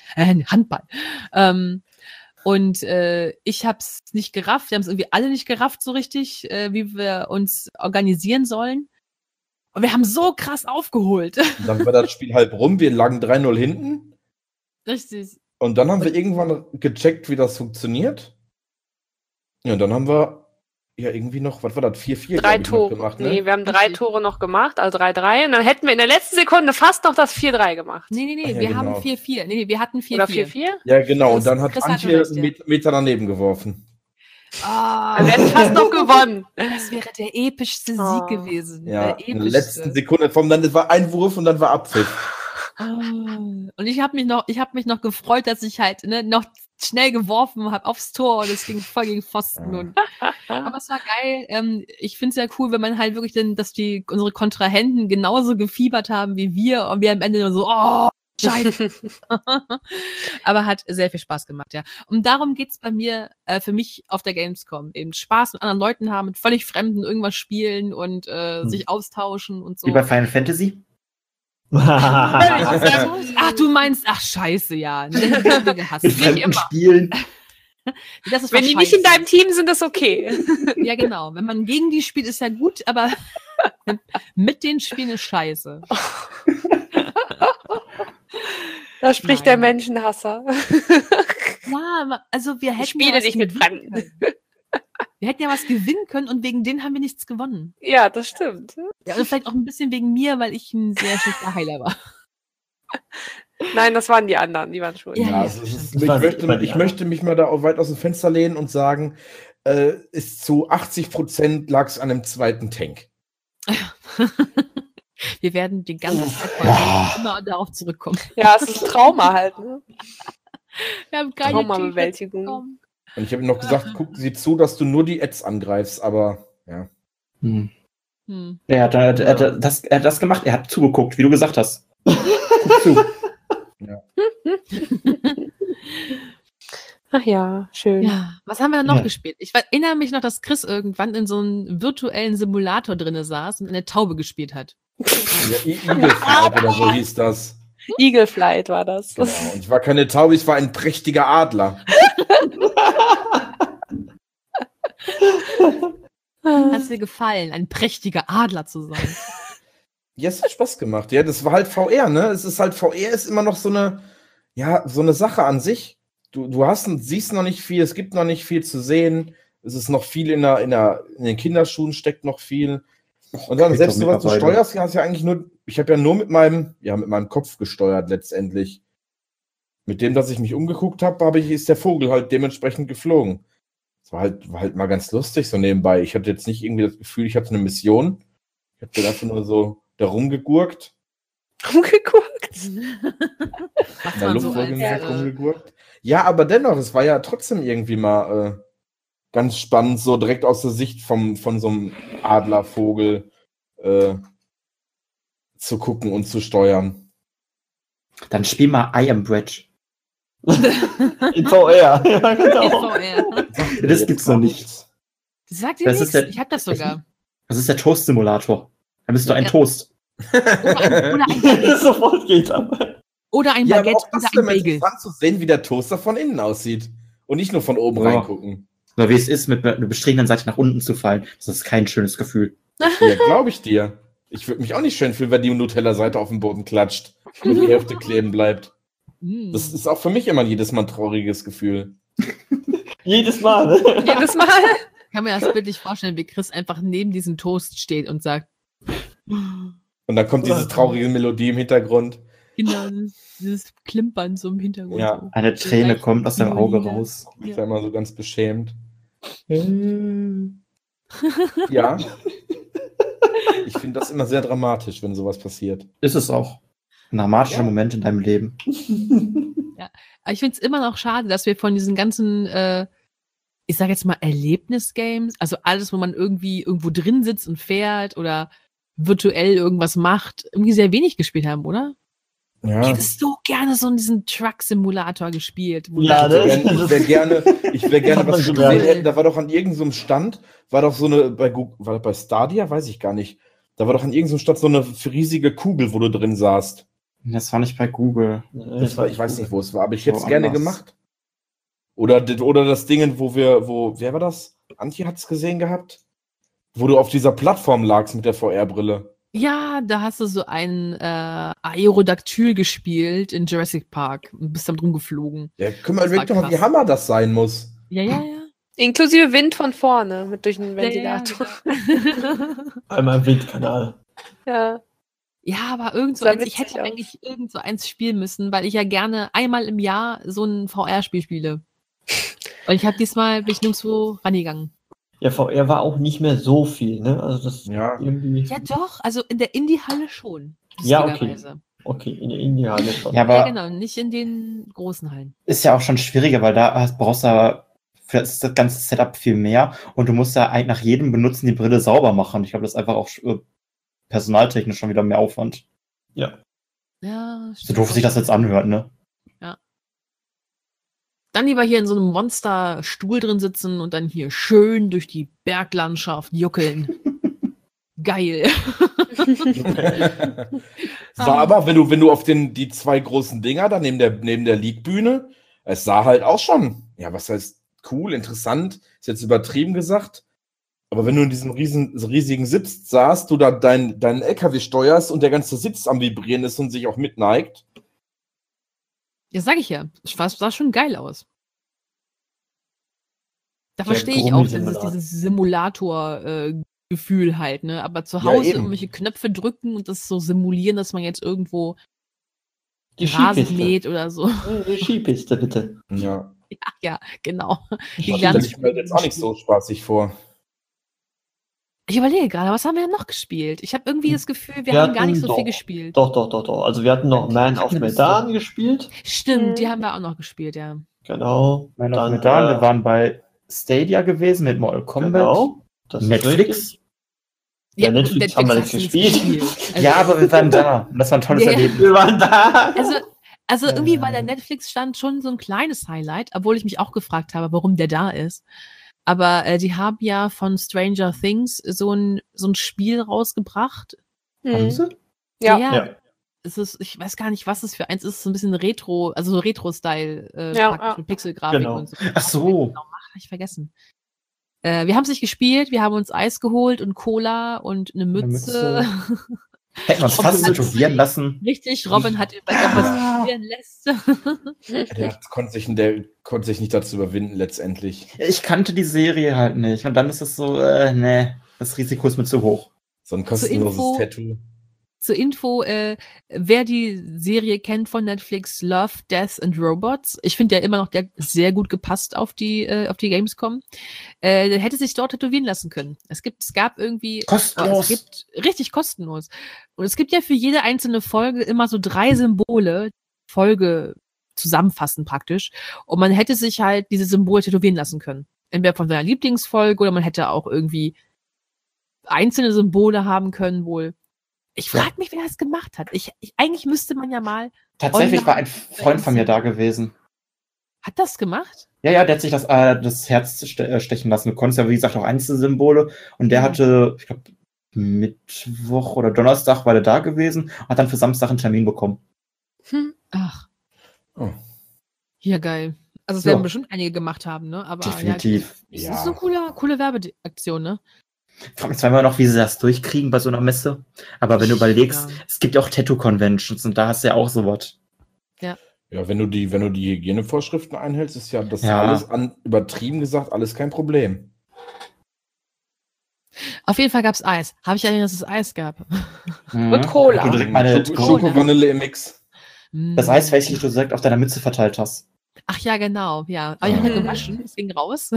Und ich habe es nicht gerafft. Wir haben es irgendwie alle nicht gerafft so richtig, wie wir uns organisieren sollen. Und wir haben so krass aufgeholt. Dann war das Spiel halb rum, wir lagen 3-0 hinten. Richtig. Und dann haben wir irgendwann gecheckt, wie das funktioniert. Ja, und dann haben wir ja irgendwie noch, was war das, 4-4 3 glaub ich, noch Tore. gemacht, ne? Nee, wir haben 3 Richtig. Tore noch gemacht, also 3-3. Und dann hätten wir in der letzten Sekunde fast noch das 4-3 gemacht. Nee, Ach ja, wir genau. haben 4-4. Nee, wir hatten 4-4. Oder 4-4? Ja, genau. Und Chris- dann hat Chris hatte Antje recht, ja. einen Meter daneben geworfen. Ah, Wir hätten fast noch gewonnen. das wäre der epischste Oh. Sieg gewesen. Ja, der in der letzten Sekunde. Dann war ein Wurf und dann war Abpfiff. Und ich habe mich noch gefreut, dass ich halt noch schnell geworfen habe aufs Tor und es ging voll gegen Pfosten. Ja. Aber es war geil. Ich finde es ja cool, wenn man halt wirklich dass unsere Kontrahenten genauso gefiebert haben wie wir und wir am Ende nur so, oh, Scheiße. Aber hat sehr viel Spaß gemacht, ja. Und darum geht's bei mir, für mich auf der Gamescom. Eben Spaß mit anderen Leuten haben, mit völlig Fremden irgendwas spielen und sich austauschen und so. Wie bei Final Fantasy? Ach, du meinst, ach scheiße, ja. Den haben wir gehasst. Mit Nicht fremden immer. Spielen. Das ist Wenn die nicht in scheiße. deinem Team sind, ist okay. Ja, genau. Wenn man gegen die spielt, ist ja gut, aber mit den Spielen ist scheiße. Da spricht Nein. der Menschenhasser. Ja, also wir hätten Spiele ja was nicht mit gewinnen Fremden. können. Wir hätten ja was gewinnen können und wegen denen haben wir nichts gewonnen. Ja, das stimmt. Ja, und vielleicht auch ein bisschen wegen mir, weil ich ein sehr schlechter Heiler war. Nein, das waren die anderen, die waren schuld. Ja, Ja, also es ist, Das ich, war nicht immer möchte, die ich möchte mich mal da auch weit aus dem Fenster lehnen und sagen, ist zu 80% lag es an dem zweiten Tank. Wir werden die ganze Zeit immer darauf zurückkommen. Ja, es ist ein Trauma halt. Ne? Wir haben keine Traumabewältigung. T-Shirts bekommen. Und ich habe ihm noch gesagt, guck sie zu, dass du nur die Ads angreifst, aber ja. Hm. Hm. Er hat das gemacht, er hat zugeguckt, wie du gesagt hast. Guck zu. Ach ja, schön. Ja, was haben wir denn noch Ja. gespielt? Ich erinnere mich noch, dass Chris irgendwann in so einem virtuellen Simulator drinne saß und eine Taube gespielt hat. Ja, Eagle Flight oder so hieß das. Eagle Flight war das. Genau. Und ich war keine Taube, ich war ein prächtiger Adler. Hat es dir gefallen, ein prächtiger Adler zu sein? Ja, es hat Spaß gemacht. Ja, das war halt VR, ne? Es ist halt, VR ist immer noch so eine Sache an sich. siehst noch nicht viel, es gibt noch nicht viel zu sehen. Es ist noch viel in den Kinderschuhen steckt noch viel. Und dann selbst was du steuerst, hast ja eigentlich nur, ich habe ja nur mit meinem Kopf gesteuert letztendlich. Mit dem, dass ich mich umgeguckt habe, ist der Vogel halt dementsprechend geflogen. Das war halt mal ganz lustig so nebenbei. Ich hatte jetzt nicht irgendwie das Gefühl, ich hatte eine Mission. Ich habe dann einfach nur so da rumgegurkt. Rumgegurkt? Was man so als, Rumgegurkt. Ja, aber dennoch, es war ja trotzdem irgendwie mal ganz spannend, so direkt aus der Sicht von so einem Adlervogel zu gucken und zu steuern. Dann spiel mal I Am Bridge. In VR. Ja, genau. Das gibt's noch nicht. Das sagt ihr Das nichts? ist der- Ich hab das sogar. Das ist der Toast-Simulator. Dann bist du ein Ja. Toast. Oder ein Baguette. Sofort geht's ab. Oder ein Ja, aber Baguette auch das oder ist ein immer Bagel. interessant zu sehen, wie der Toaster von innen aussieht. Und nicht nur von oben Ja. reingucken. Oder wie es ist, mit einer bestrebenden Seite nach unten zu fallen. Das ist kein schönes Gefühl. Ja, glaube ich dir. Ich würde mich auch nicht schön fühlen, wenn die Nutella-Seite auf den Boden klatscht und die Hälfte kleben bleibt. Mm. Das ist auch für mich immer jedes Mal ein trauriges Gefühl. Jedes Mal. Ne? Jedes Mal. Ich kann mir das bildlich vorstellen, wie Chris einfach neben diesem Toast steht und sagt, Und dann kommt diese traurige Melodie im Hintergrund. genau, dieses Klimpern so im Hintergrund. Ja. So. Eine Träne kommt aus dem Auge Violine. raus. Ich war immer so ganz beschämt. Ja. Ich finde das immer sehr dramatisch, wenn sowas passiert. Ist es auch. Ein dramatischer Ja. Moment in deinem Leben. Aber ich finde es immer noch schade, dass wir von diesen ganzen, ich sage jetzt mal Erlebnisgames, also alles, wo man irgendwie irgendwo drin sitzt und fährt oder virtuell irgendwas macht, irgendwie sehr wenig gespielt haben, oder? Ja. Ich hätte so gerne so diesen Truck-Simulator gespielt. wo Ja, du- ne? Ich wäre gerne Hat man was schon gesehen gemerkt. hätten. Da war doch an irgendeinem Stand, war doch so eine, war das bei Stadia? Weiß ich gar nicht. Da war doch an irgendeinem Stand so eine riesige Kugel, wo du drin saßt. Das war nicht bei Google. Ich weiß nicht, wo es war, aber ich hätte es So gerne anders. gemacht. Oder das Ding, wer war das? Antje hat es gesehen gehabt? Wo du auf dieser Plattform lagst mit der VR-Brille. Ja, da hast du so ein Aerodactyl gespielt in Jurassic Park und bist dann rumgeflogen. Ja, guck mal, Das war überleg doch mal, wie krass. Hammer das sein muss. Ja, ja. Inklusive Wind von vorne mit durch den Ventilator. Einmal im Windkanal. Ja. Ja, aber irgend so Sah eins, ich witzig hätte aus. eigentlich irgend so eins spielen müssen, weil ich ja gerne einmal im Jahr so ein VR-Spiel spiele. Und ich habe diesmal, bin ich nirgendwo rangegangen. Ja, VR war auch nicht mehr so viel, ne? Also das Ja. irgendwie. Ja doch, also in der Indie-Halle schon. Ja, okay. lustigerweise. Okay, in der Indie-Halle schon. Ja, Ja, aber genau, nicht in den großen Hallen. ist ja auch schon schwieriger, weil brauchst du für das ganze Setup viel mehr und du musst ja eigentlich nach jedem Benutzen die Brille sauber machen. Ich glaube, das ist einfach auch personaltechnisch schon wieder mehr Aufwand. Ja. Ja, So doof sich das jetzt anhört, ne? Dann lieber hier in so einem Monsterstuhl drin sitzen und dann hier schön durch die Berglandschaft juckeln. Geil. Sah aber, wenn du auf die zwei großen Dinger da neben der League-Bühne, es sah halt auch schon, ja, was heißt cool, interessant, ist jetzt übertrieben gesagt, aber wenn du in diesem riesigen Sitz saßt, du da deinen LKW steuerst und der ganze Sitz am Vibrieren ist und sich auch mitneigt. Ja, sag ich ja. Es sah schon geil aus. Da Der verstehe ich auch Gummisimulator. dieses Simulator-Gefühl halt, ne? Aber zu Ja, Hause eben. irgendwelche Knöpfe drücken und das so simulieren, dass man jetzt irgendwo Die Rasen Skipiste. mäht oder so. Die Skipiste, bitte. Ja, Ja, genau. Die das ganz- stelle ich mir jetzt auch nicht so spaßig vor. Ich überlege gerade, was haben wir denn noch gespielt? Ich habe irgendwie das Gefühl, wir Wir haben gar nicht hatten so doch- viel gespielt. Doch. Also wir hatten noch Man of Medan gespielt. Stimmt, die haben wir auch noch gespielt, ja. Genau. Meine Dann, Medan, wir waren bei Stadia gewesen mit Mortal Kombat. Genau. Das ist Netflix. richtig. Ja, Netflix haben wir nicht hast du gespielt. Also, Ja, aber wir waren da. Und das war ein tolles Ja. Erlebnis. Wir waren da. Also irgendwie war der Netflix-Stand schon so ein kleines Highlight, obwohl ich mich auch gefragt habe, warum der da ist. Aber die haben ja von Stranger Things so ein Spiel rausgebracht. Haben Mhm. sie? Ja. Ja. Es ist, ich weiß gar nicht, was es für eins ist, so ein bisschen Retro, also so Retro-Style, Ja, praktisch ja. mit Pixelgrafik Genau. und so. Ach so. Genau, hab ich vergessen. Wir haben es nicht gespielt, wir haben uns Eis geholt und Cola und eine Mütze. Hätten wir uns fast tätowieren lassen. Richtig, Robin hat was tätowieren lässt. Der konnte sich nicht dazu überwinden, letztendlich. Ich kannte die Serie halt nicht. Und dann ist es so, nee, das Risiko ist mir zu hoch. So ein kostenloses Tattoo. Zur Info, wer die Serie kennt von Netflix, Love, Death and Robots, ich finde ja immer noch, der hat sehr gut gepasst auf die Gamescom, der hätte sich dort tätowieren lassen können. Es gab irgendwie... Kostenlos. Richtig kostenlos. Und es gibt ja für jede einzelne Folge immer so 3 Symbole, Folge zusammenfassen praktisch. Und man hätte sich halt diese Symbole tätowieren lassen können. Entweder von seiner Lieblingsfolge oder man hätte auch irgendwie einzelne Symbole haben können wohl. Ich frage mich, wer das gemacht hat. Eigentlich müsste man ja mal... Tatsächlich war ein Freund von mir da gewesen. Hat das gemacht? Ja, der hat sich das Herz stechen lassen. Du konntest ja, wie gesagt, auch Einzelsymbole. Und der hatte, ich glaube, Mittwoch oder Donnerstag war der da gewesen, hat dann für Samstag einen Termin bekommen. Ach. Oh. Ja, geil. Also es werden bestimmt einige gemacht haben, ne? Aber definitiv. Ja, das ist eine coole Werbeaktion, ne? Ich frage mich zwar immer noch, wie sie das durchkriegen bei so einer Messe. Aber wenn du überlegst, es gibt ja auch Tattoo-Conventions und da hast du ja auch sowas. Ja, wenn du die Hygienevorschriften einhältst, ist ja das alles übertrieben gesagt, alles kein Problem. Auf jeden Fall gab es Eis. Habe ich erwähnt, dass es Eis gab? Und Cola. Du direkt meine Schoko-Vanille im Mix. Das Eis, welches du direkt auf deiner Mütze verteilt hast. Ach ja, genau. Ja. Aber ich habe gewaschen, es ging raus.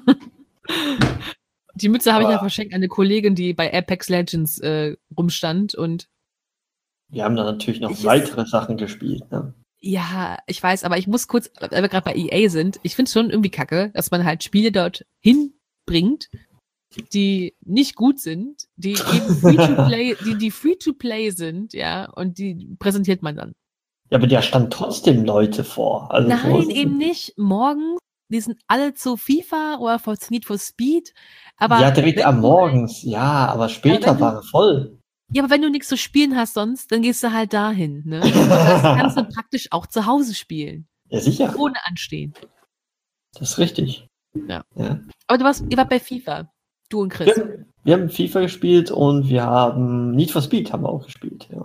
Die Mütze habe ich ja verschenkt an eine Kollegin, die bei Apex Legends rumstand. Und wir haben da natürlich noch weitere Sachen gespielt. Ne? Ja, ich weiß, aber ich muss kurz, weil wir gerade bei EA sind, ich finde es schon irgendwie kacke, dass man halt Spiele dort hinbringt, die nicht gut sind, die eben Free-to-Play sind, ja, und die präsentiert man dann. Ja, aber da standen trotzdem Leute vor. Also nein, eben nicht. Morgens, die sind alle zu FIFA oder for Need for Speed. Aber ja, direkt am Morgens, ja, aber später waren voll. Ja, aber wenn du nichts zu spielen hast sonst, dann gehst du halt dahin, ne? Das kannst du praktisch auch zu Hause spielen. Ja, sicher. Ohne Anstehen. Das ist richtig. Ja. Aber ihr wart bei FIFA. Du und Chris. Ja, wir haben FIFA gespielt und wir haben Need for Speed haben wir auch gespielt, ja.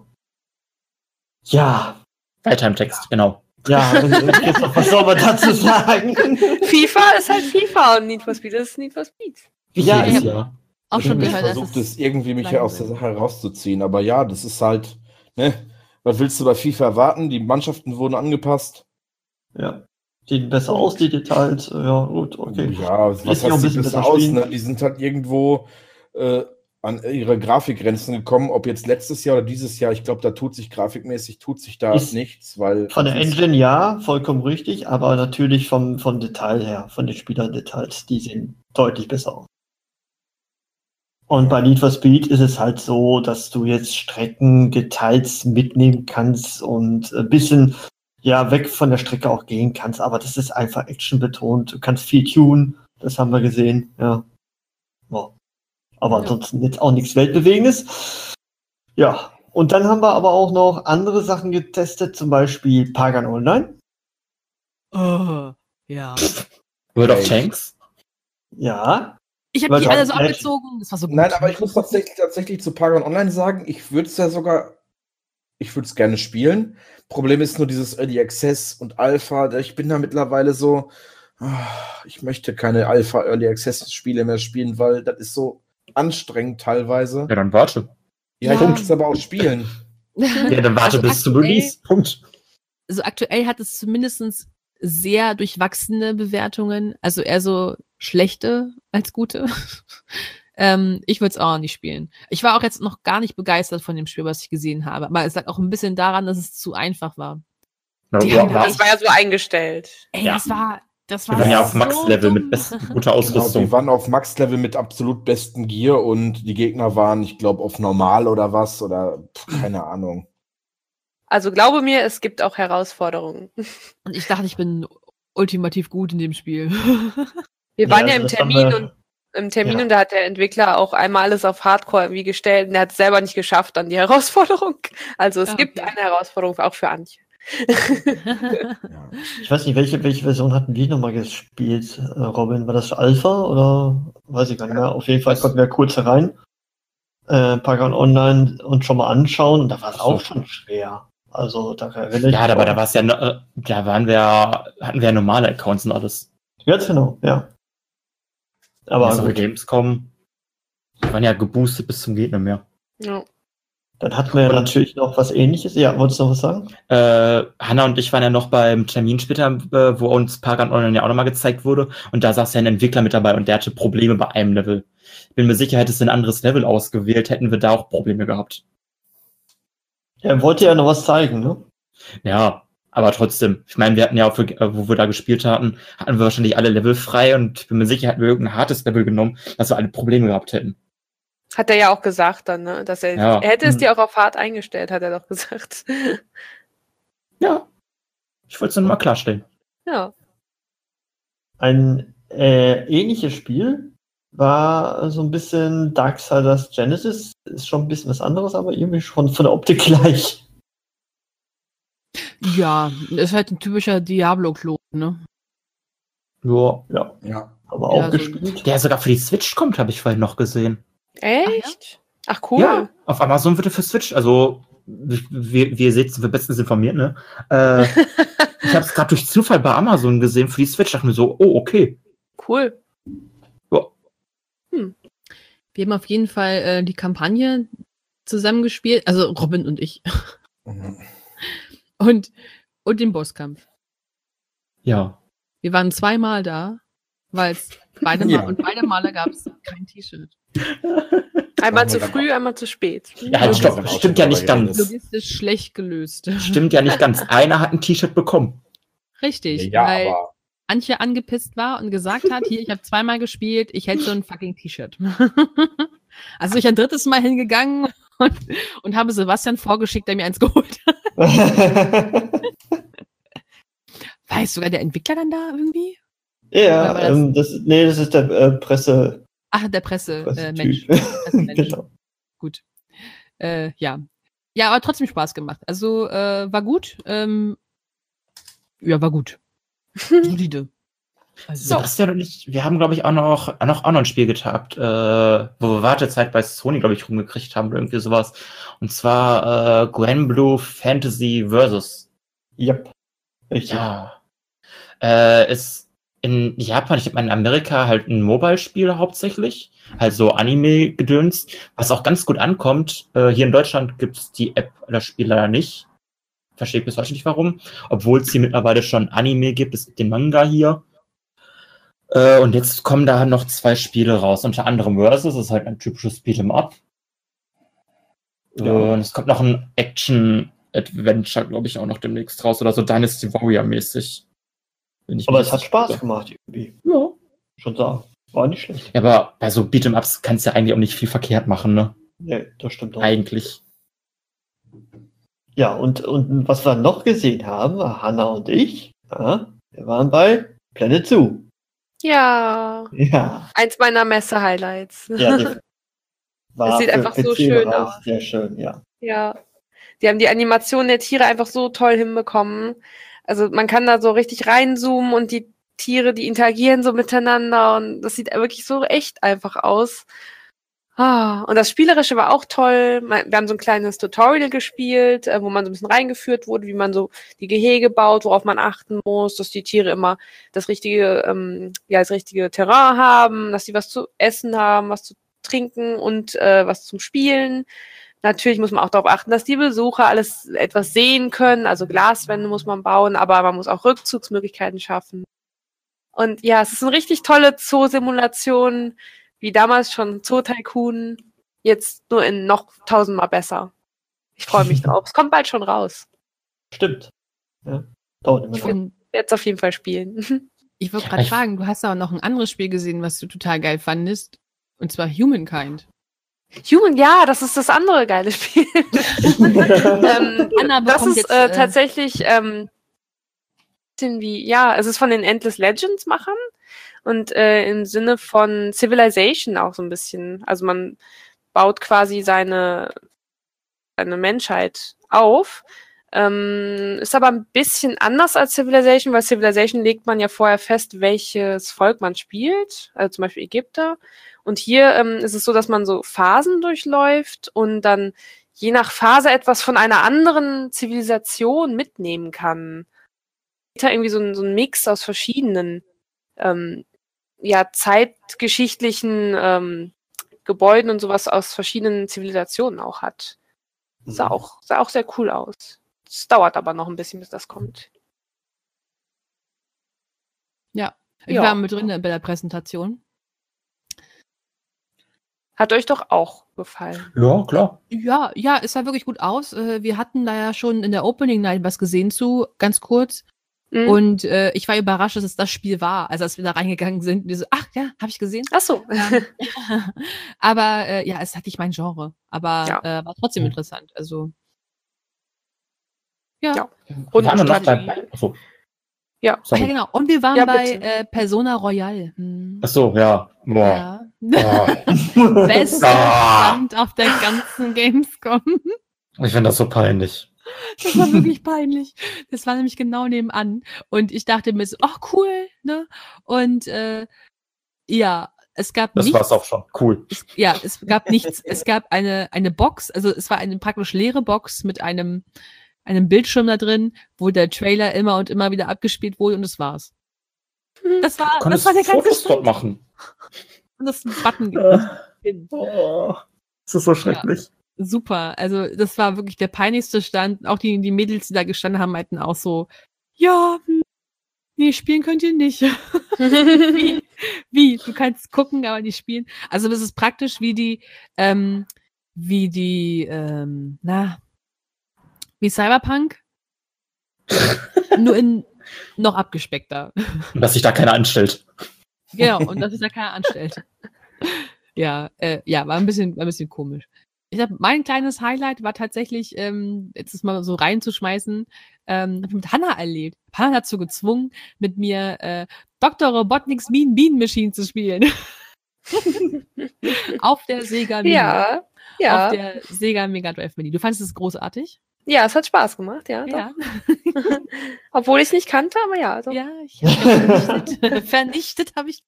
Ja. Weiter im Text, genau. Ja, Christoph, was soll man dazu sagen? FIFA ist halt FIFA und Need for Speed ist Need for Speed. Ja, ist ja. Auch schon Ich gehört, versuche das irgendwie mich aus der Sache rauszuziehen, aber ja, das ist halt, ne, was willst du bei FIFA erwarten? Die Mannschaften wurden angepasst. Ja, sieht besser aus, die Details, ja, gut, okay. Ja, was sieht besser aus, ne? Die sind halt irgendwo an ihre Grafikgrenzen gekommen, ob jetzt letztes Jahr oder dieses Jahr, ich glaube, da tut sich grafikmäßig nichts, weil... Von der Engine ja, vollkommen richtig, aber natürlich vom Detail her, von den Spielerdetails, die sehen deutlich besser aus. Und bei Need for Speed ist es halt so, dass du jetzt Streckendetails mitnehmen kannst und ein bisschen weg von der Strecke auch gehen kannst, aber das ist einfach actionbetont. Du kannst viel tunen, das haben wir gesehen, ja. Wow. Aber ansonsten jetzt auch nichts Weltbewegendes. Ja, und dann haben wir aber auch noch andere Sachen getestet, zum Beispiel Pagan Online. Oh, ja. World of Tanks? Ja. Ich habe die alle so abgezogen, das war so gut. Nein, aber ich muss tatsächlich zu Pagan Online sagen, ich würde es gerne spielen. Problem ist nur dieses Early Access und Alpha. Ich bin da mittlerweile so, ich möchte keine Alpha Early Access Spiele mehr spielen, weil das ist so anstrengend teilweise. Ja, dann warte. Ja, ich muss es aber auch spielen. Ja, dann warte bis zum Release. Punkt. Also aktuell hat es zumindest sehr durchwachsene Bewertungen, also eher so schlechte als gute. Ich würde es auch nicht spielen. Ich war auch jetzt noch gar nicht begeistert von dem Spiel, was ich gesehen habe. Aber es lag auch ein bisschen daran, dass es zu einfach war. Das war ja so eingestellt. Ey, das war wir waren ja auf Max-Level mit guter Ausrüstung. Genau, wir waren auf Max-Level mit absolut bestem Gear und die Gegner waren, ich glaube, auf Normal oder was oder keine Ahnung. Also glaube mir, es gibt auch Herausforderungen. Und ich dachte, ich bin ultimativ gut in dem Spiel. Wir waren ja im Termin und da hat der Entwickler auch einmal alles auf Hardcore irgendwie gestellt und er hat es selber nicht geschafft an die Herausforderung. Also es gibt eine Herausforderung auch für Antje. Ich weiß nicht, welche Version hatten wir nochmal gespielt, Robin? War das Alpha oder weiß ich gar nicht mehr? Auf jeden Fall konnten wir kurz herein. Paragon Online uns schon mal anschauen und da war es auch schon schwer. Also da erinnere ich Ja, aber da war es ja, da hatten wir ja normale Accounts und alles. Ganz genau, ja. Aber also Gamescom, die waren ja geboostet bis zum geht nicht mehr. Ja. Dann hatten wir ja natürlich noch was Ähnliches. Ja, wolltest du noch was sagen? Hanna und ich waren ja noch beim Termin später, wo uns Paragon Online ja auch nochmal gezeigt wurde. Und da saß ja ein Entwickler mit dabei und der hatte Probleme bei einem Level. Ich bin mir sicher, hättest du ein anderes Level ausgewählt, hätten wir da auch Probleme gehabt. Er wollte ja noch was zeigen, ne? Ja, aber trotzdem. Ich meine, wir hatten ja auch, wo wir da gespielt hatten wir wahrscheinlich alle Level frei und ich bin mir sicher, hätten wir irgendein hartes Level genommen, dass wir alle Probleme gehabt hätten. Hat er ja auch gesagt dann, ne? Dass er hätte es dir auch auf hart eingestellt, hat er doch gesagt. Ja. Ich wollte es nur mal klarstellen. Ja. Ein ähnliches Spiel war so ein bisschen Darksiders Genesis. Ist schon ein bisschen was anderes, aber irgendwie schon von der Optik gleich. Ja, ist halt ein typischer Diablo-Klon, ne? Ja. Aber auch gespielt. Der sogar für die Switch kommt, habe ich vorhin noch gesehen. Echt? Ach, cool. Ja, auf Amazon wird er für Switch, also wie ihr seht, sind wir bestens informiert, ne? Ich habe es gerade durch Zufall bei Amazon gesehen für die Switch, dachte mir so, oh, okay. Cool. Ja. Wir haben auf jeden Fall die Kampagne zusammengespielt, also Robin und ich. und den Bosskampf. Ja. Wir waren 2-mal da, weil es beide Male gab es kein T-Shirt. Einmal zu früh, einmal zu spät. Ja, halt, stopp. Stimmt ja nicht ganz. Logistisch schlecht gelöst. Stimmt ja nicht ganz. Einer hat ein T-Shirt bekommen. Richtig, Ja, weil aber Antje angepisst war und gesagt hat, hier, ich habe 2-mal gespielt, ich hätte so ein fucking T-Shirt. Also bin ich ein 3. Mal hingegangen und habe Sebastian vorgeschickt, der mir eins geholt hat. War sogar der Entwickler dann da irgendwie? Ja, das ist der Presse. Ach, der Pressemensch. Genau. Gut. Ja. Ja, aber trotzdem Spaß gemacht. Also, war gut. Ja, war gut. Solide. Also, Sebastian und ich, wir haben, glaube ich, auch noch ein Spiel getagt, wo wir Wartezeit bei Sony, glaube ich, rumgekriegt haben oder irgendwie sowas. Und zwar Granblue Fantasy Versus. Yep. Richtig. Ja. Ist in Japan, ich meine in Amerika halt ein Mobile-Spiel hauptsächlich, halt so Anime-Gedöns, was auch ganz gut ankommt. Hier in Deutschland gibt es die App, das Spiel leider nicht. Verstehe ich bis heute nicht warum. Obwohl es hier mittlerweile schon Anime gibt, es gibt den Manga hier. Und jetzt kommen da noch 2 Spiele raus, unter anderem Versus, das ist halt ein typisches Beat'em Up. Ja. Und es kommt noch ein Action-Adventure, glaube ich, auch noch demnächst raus, oder so Dynasty Warrior-mäßig. Aber es hat Spaß gemacht irgendwie. Ja. Schon sagen. War nicht schlecht. Ja, aber bei so Beat'em-Ups kannst du ja eigentlich auch nicht viel verkehrt machen, ne? Nee, das stimmt auch. Eigentlich. Ja, und was wir noch gesehen haben, war Hanna und ich. Ja, wir waren bei Planet Zoo. Ja. Ja. Eins meiner Messe-Highlights. Ja, Es sieht einfach so schön aus. Sehr schön, ja. Ja. Die haben die Animation der Tiere einfach so toll hinbekommen. Also man kann da so richtig reinzoomen und die Tiere, die interagieren so miteinander und das sieht wirklich so echt einfach aus. Und das Spielerische war auch toll. Wir haben so ein kleines Tutorial gespielt, wo man so ein bisschen reingeführt wurde, wie man so die Gehege baut, worauf man achten muss, dass die Tiere immer das richtige Terrain haben, dass sie was zu essen haben, was zu trinken und was zum Spielen. Natürlich muss man auch darauf achten, dass die Besucher alles etwas sehen können. Also Glaswände muss man bauen, aber man muss auch Rückzugsmöglichkeiten schaffen. Und ja, es ist eine richtig tolle Zoo-Simulation, wie damals schon Zoo Tycoon, jetzt nur in noch 1000-mal besser. Ich freue mich drauf. Es kommt bald schon raus. Stimmt. Ja. Dauert immer noch. Ich werde es auf jeden Fall spielen. Ich wollte gerade fragen, du hast aber noch ein anderes Spiel gesehen, was du total geil fandest. Und zwar Humankind. Ja, das ist das andere geile Spiel. Das ist tatsächlich es ist von den Endless Legends Machern und im Sinne von Civilization auch so ein bisschen. Also man baut quasi seine Menschheit auf Ist aber ein bisschen anders als Civilization, weil Civilization legt man ja vorher fest, welches Volk man spielt, also zum Beispiel Ägypter. Und hier ist es so, dass man so Phasen durchläuft und dann je nach Phase etwas von einer anderen Zivilisation mitnehmen kann. Irgendwie so ein Mix aus verschiedenen zeitgeschichtlichen Gebäuden und sowas aus verschiedenen Zivilisationen auch hat. Sah auch sehr cool aus. Es dauert aber noch ein bisschen, bis das kommt. Ja, ich Ja. war mit drin bei der Präsentation. Hat euch doch auch gefallen. Ja, klar. Ja, es sah wirklich gut aus. Wir hatten da ja schon in der Opening Night was gesehen zu, ganz kurz. Mhm. Und ich war überrascht, dass es das Spiel war. Also als wir da reingegangen sind, wir so, ach ja, habe ich gesehen. Ach so. Aber es hat nicht mein Genre. Aber Ja. war trotzdem interessant. Also Ja. Und waren wir noch Strategie. bei. Achso. Ja. ja, Sorry. genau. Und wir waren Ja, bei bitte. Persona Royal. Hm. Achso, ja. Boah. Ja. Oh. Bester Ah. Stand auf der ganzen Gamescom. Ich finde das so peinlich. Das war wirklich peinlich. Das war nämlich genau nebenan. Und ich dachte mir so, ach cool, ne? Und es gab Das nichts. war's auch schon. Cool. Es gab nichts. Es gab eine Box, also es war eine praktisch leere Box mit einem Bildschirm da drin, wo der Trailer immer und immer wieder abgespielt wurde und das war's. Das Du war konntest der ganze Fotos Stand. dort machen. Und das ist ein Button gibt. Oh, das ist so schrecklich. Super. Also das war wirklich der peinlichste Stand. Auch die Mädels, die da gestanden haben, meinten auch so, ja, nee, spielen könnt ihr nicht. Wie? Du kannst gucken, aber nicht spielen. Also das ist praktisch wie Cyberpunk. Nur in noch abgespeckter. Und dass sich da keiner anstellt. Genau, und dass sich da keiner anstellt. War ein bisschen komisch. Ich habe mein kleines Highlight war tatsächlich, jetzt ist mal so reinzuschmeißen, hab ich mit Hannah erlebt. Hannah hat dazu gezwungen, mit mir Dr. Robotnik's Mean Bean Machine zu spielen. Auf der Sega Mini. Ja. Auf der Sega Mega Drive Mini. Du fandest es großartig? Ja, es hat Spaß gemacht, ja. Ja. Doch. Obwohl ich es nicht kannte, aber ja. Doch. Ja, ich habe vernichtet habe ich.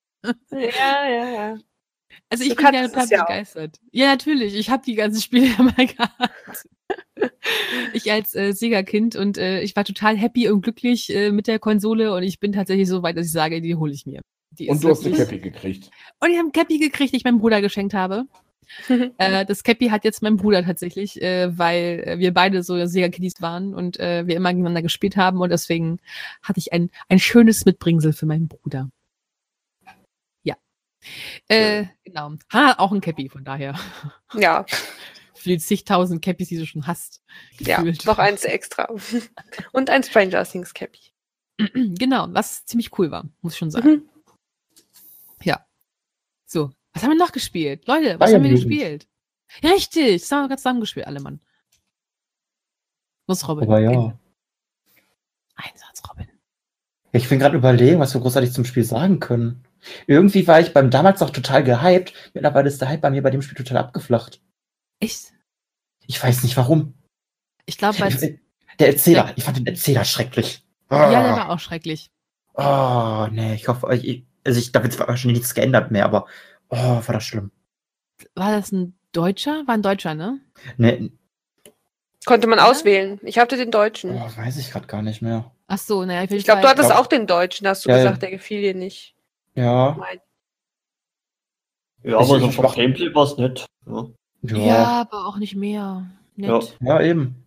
Ja. Also ich Du bin ja kanntest total es ja auch. begeistert. Ja, natürlich. Ich habe die ganzen Spiele ja mal gehabt. Ich als Sega-Kind und ich war total happy und glücklich mit der Konsole und ich bin tatsächlich so weit, dass ich sage, die hole ich mir. Die Und ist du hast eine wirklich- Cappy gekriegt. Und ich habe ein Cappy gekriegt, die ich meinem Bruder geschenkt habe. Das Cappy hat jetzt mein Bruder tatsächlich, weil wir beide so Sega-Kiddies waren und wir immer gegeneinander gespielt haben und deswegen hatte ich ein schönes Mitbringsel für meinen Bruder. Ja. Genau. Hat auch ein Cappy, von daher. Ja, Für die zigtausend Cappies, die du schon hast. ja, Gefühlt. noch eins extra. Und ein Stranger Things Cappy. Genau, was ziemlich cool war, muss ich schon sagen. Ja. So, was haben wir noch gespielt? Leute, was haben wir Bayern-Jugend. gespielt? Ja, richtig, das haben wir gerade zusammengespielt, alle Mann. Los, Robin. Aber ja. Einsatz, Robin. Ich bin gerade überlegen, was wir großartig zum Spiel sagen können. Irgendwie war ich beim damals auch total gehypt. Mittlerweile ist der Hype bei mir bei dem Spiel total abgeflacht. Echt? Ich weiß nicht warum. Ich glaube, weil Der Erzähler, ich fand den Erzähler schrecklich. ja, der war auch schrecklich. Oh, nee, ich hoffe, ich glaube, jetzt war wahrscheinlich nichts geändert mehr, aber war das schlimm. War das ein Deutscher? War ein Deutscher, ne? Nee, Konnte man Ja. auswählen. Ich hatte den Deutschen. weiß ich gerade gar nicht mehr. Ach so, naja, Ich glaube, du hattest glaub- auch den Deutschen, hast du Ja, gesagt, ja. der gefiel dir nicht. Ja, Mein- Ja, aber so Ich vom mach- Gameplay war es nett. Ja. Ja, aber auch nicht mehr. Nett. Ja. Ja, eben.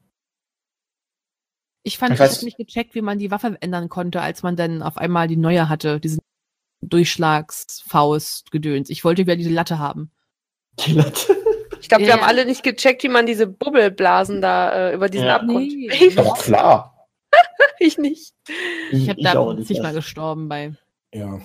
Ich fand, Ich ich weiß- habe nicht gecheckt, wie man die Waffe ändern konnte, als man dann auf einmal die neue hatte, diesen Durchschlagsfaust-Gedöns. Ich wollte wieder diese Latte haben. Die Latte. Ich glaube, Ja, wir haben ja. alle nicht gecheckt, wie man diese Bubbelblasen da über diesen Ja. Abgrund. Nee. Doch, klar. Ich nicht. Ich habe da auch nicht. zigmal gestorben bei. Ja.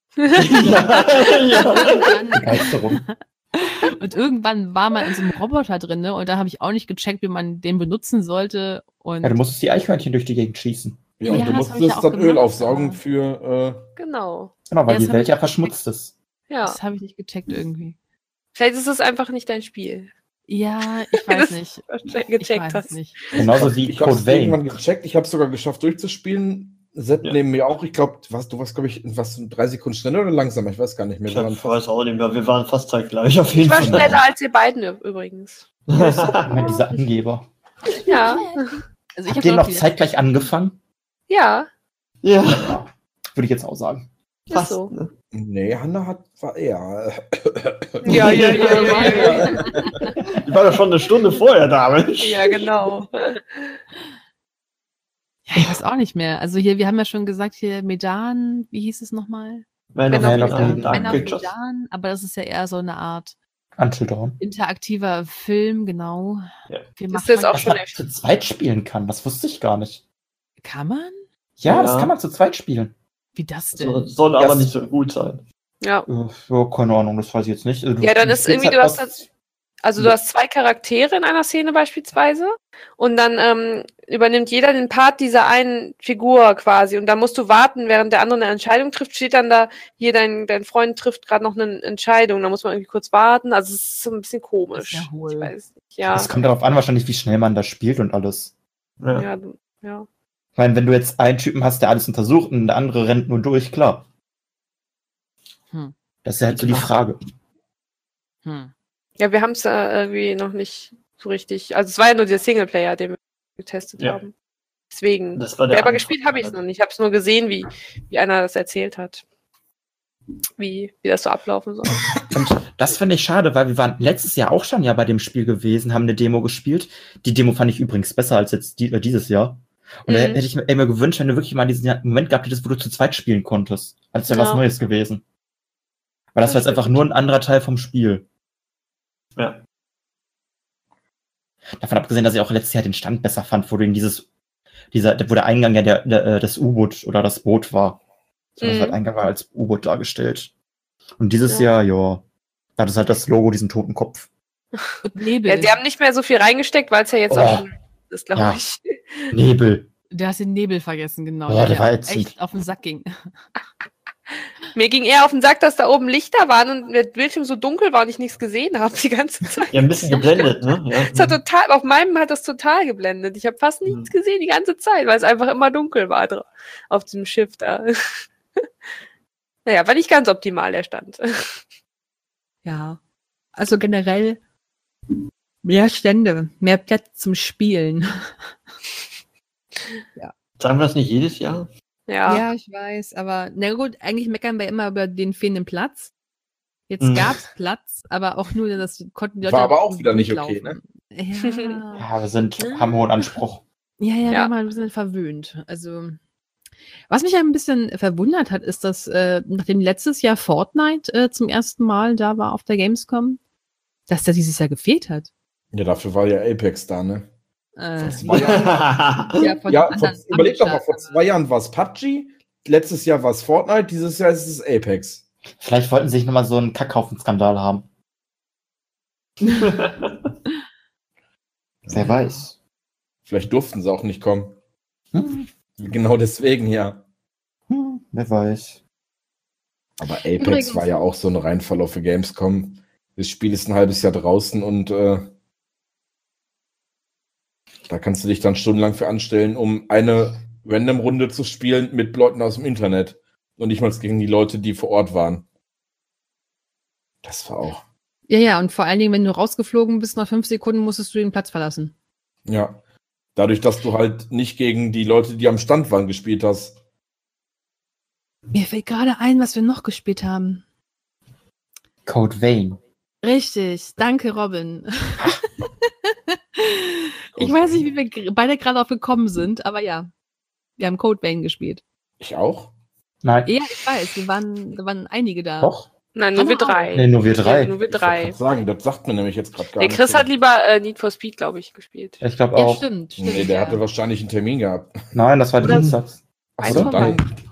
ja. Begeisterung. Und irgendwann war man in so einem Roboter drin, ne? Und da habe ich auch nicht gecheckt, wie man den benutzen sollte. Und Ja, du musstest die Eichhörnchen durch die Gegend schießen. Ja, und Ja, du das hab ich musstest ja auch dann Öl gemacht, aufsaugen aber- für. Genau. Genau, weil Ja, die das hab Welt ich ja nicht verschmutzt ist. Ja. das habe ich nicht gecheckt irgendwie. Vielleicht ist es einfach nicht dein Spiel. Ja, ich weiß nicht. gecheckt Ich weiß hast. es nicht. Genauso wie Ich habe Code es Vein. irgendwann gecheckt. Ich habe es sogar geschafft durchzuspielen. Sepp Ja. neben mir auch. Ich glaube, du warst, glaube ich, 3 Sekunden schneller oder langsamer? Ich weiß gar nicht mehr. Ich Wir waren fast- weiß auch nicht mehr. Wir waren fast zeitgleich auf Ich jeden war Fall. schneller als ihr beiden übrigens. Moment, diese Angeber. Ja. Also ich Habt habe ihr noch zeitgleich angefangen? Ja, Ja, Würde ich jetzt auch sagen. ist fast. so. Ne? Nee, Hanna war eher. Ja. Ich war doch schon eine Stunde vorher da, Mensch. Ja, genau. Ja, ich weiß auch nicht mehr. Also hier, wir haben ja schon gesagt, hier Medan, wie hieß es nochmal? Man of Medan. Man of Pictures. Medan, aber das ist ja eher so eine Art Until Dawn. interaktiver Film, genau. Ja. Wie Ist macht das man auch Dass schon man zu zweit spielen kann, das wusste ich gar nicht. Kann man? Ja, das Ja. kann man zu zweit spielen. Wie das denn? Soll aber Ja, nicht so gut sein. Ja. Ja, keine Ahnung, das weiß ich jetzt nicht. Also, Ja, dann du ist spielst irgendwie, halt du hast was- Also du hast 2 Charaktere in einer Szene beispielsweise und dann übernimmt jeder den Part dieser einen Figur quasi und dann musst du warten, während der andere eine Entscheidung trifft, steht dann da, hier dein Freund trifft gerade noch eine Entscheidung, da muss man irgendwie kurz warten, also es ist so ein bisschen komisch. Das ist ja hohl. Ich weiß nicht, ja. Es kommt darauf an, wahrscheinlich, wie schnell man das spielt und alles. Ja. Ja. Ich meine, wenn du jetzt einen Typen hast, der alles untersucht und der andere rennt nur durch, klar. Hm. Das ist ja halt so die Frage. Hm. Ja, wir haben es irgendwie noch nicht so richtig, also es war ja nur der Singleplayer, den wir getestet Ja. haben. Deswegen, Das war der aber Anfang. gespielt habe ich es noch nicht, ich habe es nur gesehen, wie einer das erzählt hat. Wie das so ablaufen soll. Und das finde ich schade, weil wir waren letztes Jahr auch schon ja bei dem Spiel gewesen, haben eine Demo gespielt. Die Demo fand ich übrigens besser als jetzt dieses Jahr. Und da Mhm. hätte ich mir immer gewünscht, wenn du wirklich mal diesen Moment gehabt hättest, wo du zu zweit spielen konntest. Als wäre was Ja. Neues gewesen. Weil das Das war jetzt einfach stimmt. nur ein anderer Teil vom Spiel. Ja. Davon abgesehen, dass ich auch letztes Jahr den Stand besser fand, wo du in wo der Eingang ja das U-Boot oder das Boot war. So, das Mhm. halt Eingang war als U-Boot dargestellt. Und dieses Ja. Jahr, ja, da hat es halt das Logo, diesen toten Kopf. Und Nebel. Ja, die haben nicht mehr so viel reingesteckt, weil es ja jetzt Oh. auch schon ist, glaube Ja. ich. Nebel. Du hast den Nebel vergessen, genau. Ja, der war jetzt echt auf den Sack ging. Mir ging eher auf den Sack, dass da oben Lichter waren und der Bildschirm so dunkel war und ich nichts gesehen habe die ganze Zeit. Ja, ein bisschen geblendet, ne? Ja. Es hat auf meinem hat das total geblendet. Ich habe fast nichts gesehen die ganze Zeit, weil es einfach immer dunkel war auf diesem Schiff da. Naja, war nicht ganz optimal, der Stand. Ja. Also generell mehr Stände, mehr Platz zum Spielen. Sagen wir das nicht jedes Jahr? Ja. Ich weiß, aber na gut, eigentlich meckern wir immer über den fehlenden Platz. Jetzt Mhm. gab's Platz, aber auch nur, das konnten die Leute War aber auch wieder nicht okay, durchlaufen. Ja. Ja, haben hohen Anspruch. Ja, wir sind verwöhnt. Also, was mich ein bisschen verwundert hat, ist, dass nachdem letztes Jahr Fortnite zum ersten Mal da war auf der Gamescom, dass der dieses Jahr gefehlt hat. Ja, dafür war ja Apex da, ne? Äh, Vor 2 Jahren. Ja, von Ja, anderen überleg doch mal, vor Publisher. 2 Jahren war es PUBG, letztes Jahr war es Fortnite, dieses Jahr ist es Apex. Vielleicht wollten sie sich nochmal so einen Kackhaufen-Skandal haben. Wer weiß. Vielleicht durften sie auch nicht kommen. Hm, Genau deswegen, ja. wer weiß. Aber Apex Übrigens- war ja auch so ein Reinfall auf der Gamescom. Das Spiel ist ein halbes Jahr draußen und da kannst du dich dann stundenlang für anstellen, um eine Random-Runde zu spielen mit Leuten aus dem Internet und nicht mal gegen die Leute, die vor Ort waren. Das war auch, Ja, und vor allen Dingen, wenn du rausgeflogen bist, nach 5 Sekunden musstest du den Platz verlassen. ja. Dadurch, dass du halt nicht gegen die Leute, die am Stand waren, gespielt hast. Mir fällt gerade ein, was wir noch gespielt haben. Code Vein. Richtig, danke, Robin. Ich weiß nicht, wie wir beide gerade auf gekommen sind, aber ja, wir haben Code Vein gespielt. Ich auch? Nein, Ja, ich weiß, da waren einige da. doch. Nein, nur wir Hanna auch. 3. Nee, nur wir 3. Ja, nur wir Ich wollte 3. grad sagen, das sagt mir nämlich jetzt gerade gar Der nicht. Chris hat lieber Need for Speed, glaube ich, gespielt. Ich glaube Ja, auch. stimmt. Nee, der ja. hatte wahrscheinlich einen Termin gehabt. Nein, das war Oder- Dienstags. Ach Oder? so, dann.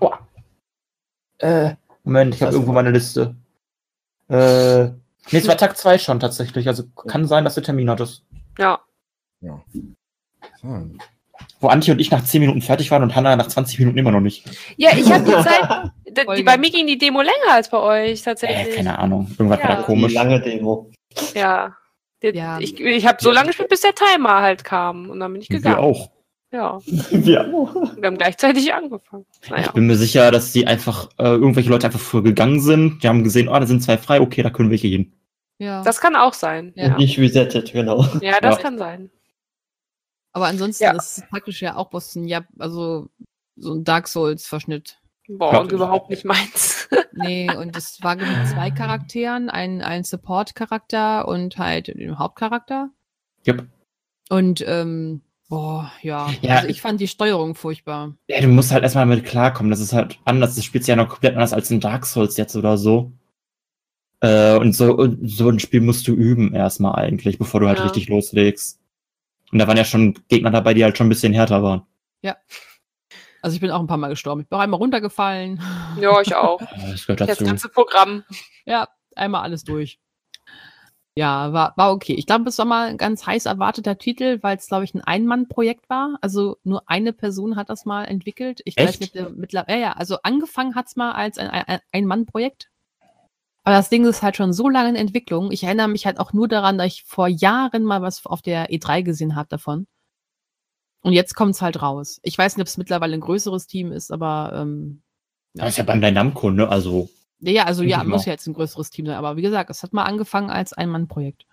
Moment, ich habe Das irgendwo war- meine Liste. Nee, es war Tag 2 schon tatsächlich. Also kann sein, dass du Termin hattest. Ja. Ja. So. Wo Antje und ich nach 10 Minuten fertig waren und Hannah nach 20 Minuten immer noch nicht. Ja, ich habe die Zeit. Folge. Bei mir ging die Demo länger als bei euch tatsächlich. Keine Ahnung. Irgendwas war Ja. da Die komisch. lange Demo. Ja. Ja. Ich habe so lange gespielt, bis der Timer halt kam. Und dann bin ich gegangen. Wir auch. Ja. Wir auch. Wir haben gleichzeitig angefangen. Ich Naja. bin mir sicher, dass die einfach, irgendwelche Leute einfach früher gegangen sind. Die haben gesehen, da sind 2 frei, okay, da können wir hier hin. Ja. Das kann auch sein. Ja. Und nicht resettet, genau. Ja, das Ja. kann sein. Aber ansonsten Ja. ist es praktisch ja auch also so ein Dark Souls-Verschnitt. Boah, Ja. und überhaupt nicht meins. Nee, und es war mit 2 Charakteren, ein Support-Charakter und halt den Hauptcharakter. Yep. Und, ja. Ja. Also ich fand die Steuerung furchtbar. Ja, du musst halt erstmal damit klarkommen. Das ist halt anders. Das spielt sich ja noch komplett anders als in Dark Souls jetzt oder so. Und so ein Spiel musst du üben erstmal eigentlich, bevor du halt Ja. richtig loslegst. Und da waren ja schon Gegner dabei, die halt schon ein bisschen härter waren. Also ich bin auch ein paar Mal gestorben. Ich bin auch einmal runtergefallen. Ja, ich auch. Das gehört Das dazu. ganze Programm. Ja, einmal alles durch. Ja, war okay. Ich glaube, es war mal ein ganz heiß erwarteter Titel, weil es, glaube ich, ein Ein-Mann-Projekt war. Also nur eine Person hat das mal entwickelt. Ich weiß Echt? nicht, mittlerweile, ja, also angefangen hat es mal als ein Ein-Mann-Projekt. Aber das Ding ist halt schon so lange in Entwicklung. Ich erinnere mich halt auch nur daran, dass ich vor Jahren mal was auf der E3 gesehen habe davon. Und jetzt kommt es halt raus. Ich weiß nicht, ob es mittlerweile ein größeres Team ist, aber Das ist ja Bandai Namco, ne? Also, ja, also ja, Genau. muss ja jetzt ein größeres Team sein. Aber wie gesagt, es hat mal angefangen als Ein-Mann-Projekt.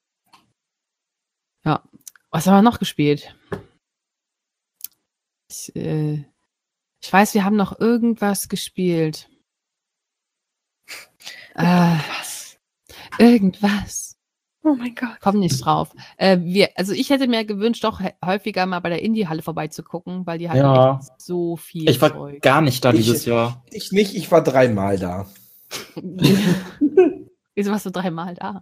Ja. Was haben wir noch gespielt? Ich weiß, wir haben noch irgendwas gespielt. Irgendwas. Oh mein Gott. Komm nicht drauf. Also ich hätte mir gewünscht, doch häufiger mal bei der Indie-Halle vorbeizugucken, weil die hatten Ja. echt so viel ich war Zeug. gar nicht da Ich- dieses Jahr. Ich nicht, ich war 3-mal da. Wieso warst du 3-mal da?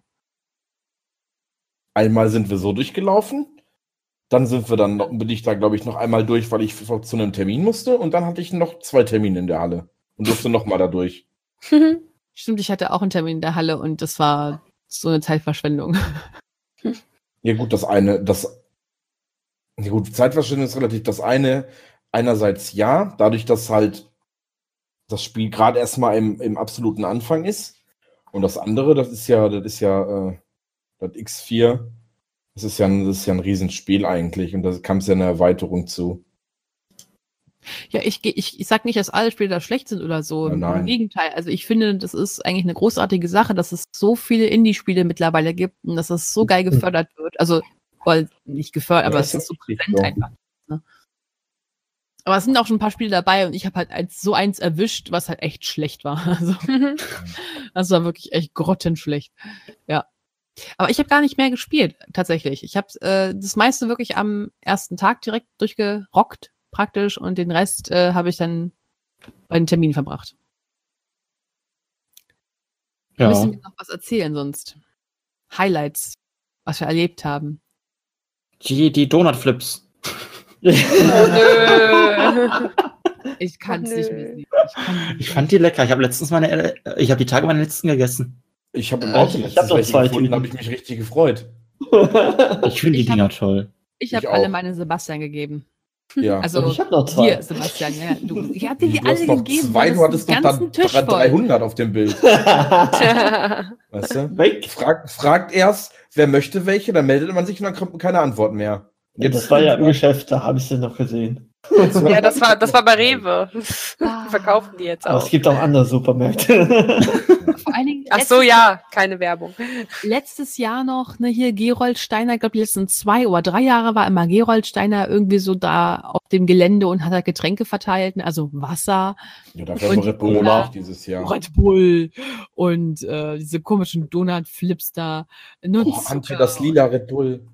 Einmal sind wir so durchgelaufen. Dann bin ich da, glaube ich, noch einmal durch, weil ich zu einem Termin musste. Und dann hatte ich noch 2 Termine in der Halle und durfte noch mal da durch. Stimmt, ich hatte auch einen Termin in der Halle und das war so eine Zeitverschwendung. Ja gut, Zeitverschwendung ist relativ das eine. Einerseits ja, dadurch, dass halt das Spiel gerade erstmal im absoluten Anfang ist. Und das andere, das X4, das ist ja ein Riesenspiel eigentlich. Und da kam es ja eine Erweiterung zu. Ja, ich sag nicht, dass alle Spiele da schlecht sind oder so. Nein. Im Gegenteil. Also ich finde, das ist eigentlich eine großartige Sache, dass es so viele Indie-Spiele mittlerweile gibt und dass das so geil gefördert wird. Also, nicht gefördert, aber es ist so präsent einfach. Ne? Aber es sind auch schon ein paar Spiele dabei und ich habe halt eins erwischt, was halt echt schlecht war. Also, das war wirklich echt grottenschlecht. Ja. Aber ich habe gar nicht mehr gespielt, tatsächlich. Ich habe das meiste wirklich am ersten Tag direkt durchgerockt, praktisch, und den Rest habe ich dann bei den Terminen verbracht. Ja. Müssen wir noch was erzählen sonst? Highlights, was wir erlebt haben. Die Donut-Flips. Oh, nö. Ich kann es Oh, nicht nö. mehr sehen. Ich fand die lecker. Ich habe die Tage meine letzten gegessen. Ich habe im Ich Auto hab noch 2 gefunden, Tüten. habe ich mich richtig gefreut. Ich finde die Ich hab- Dinger toll. Ich habe Ich alle auch. meine Sebastian gegeben. Ja. Also Und ich habe noch 2. hier, Sebastian. Ja, ich habe dir die Du hast alle noch gegeben. 2, das du hattest ist noch den ganzen Tisch voll. 300 auf dem Bild. Weißt du? Weg. Fragt erst, wer möchte welche, dann meldet man sich und dann kommt keine Antwort mehr. Ja, das war ja im Geschäft, da habe ich sie noch gesehen. Ja, das war bei Rewe. Die verkaufen die jetzt Aber es auch. gibt auch andere Supermärkte. Vor allen Dingen Ach so, ja, keine Werbung. letztes Jahr noch, ne, hier Gerold Steiner, ich glaube, die letzten 2 oder 3 Jahre war immer Gerold Steiner irgendwie so da auf dem Gelände und hat halt Getränke verteilt, ne, also Wasser, Ja, dafür Und haben wir Red Bull Cola. gemacht dieses Jahr. Red Bull und diese komischen Donut-Flips da. Nur Oh, Antje, das lila Red Bull.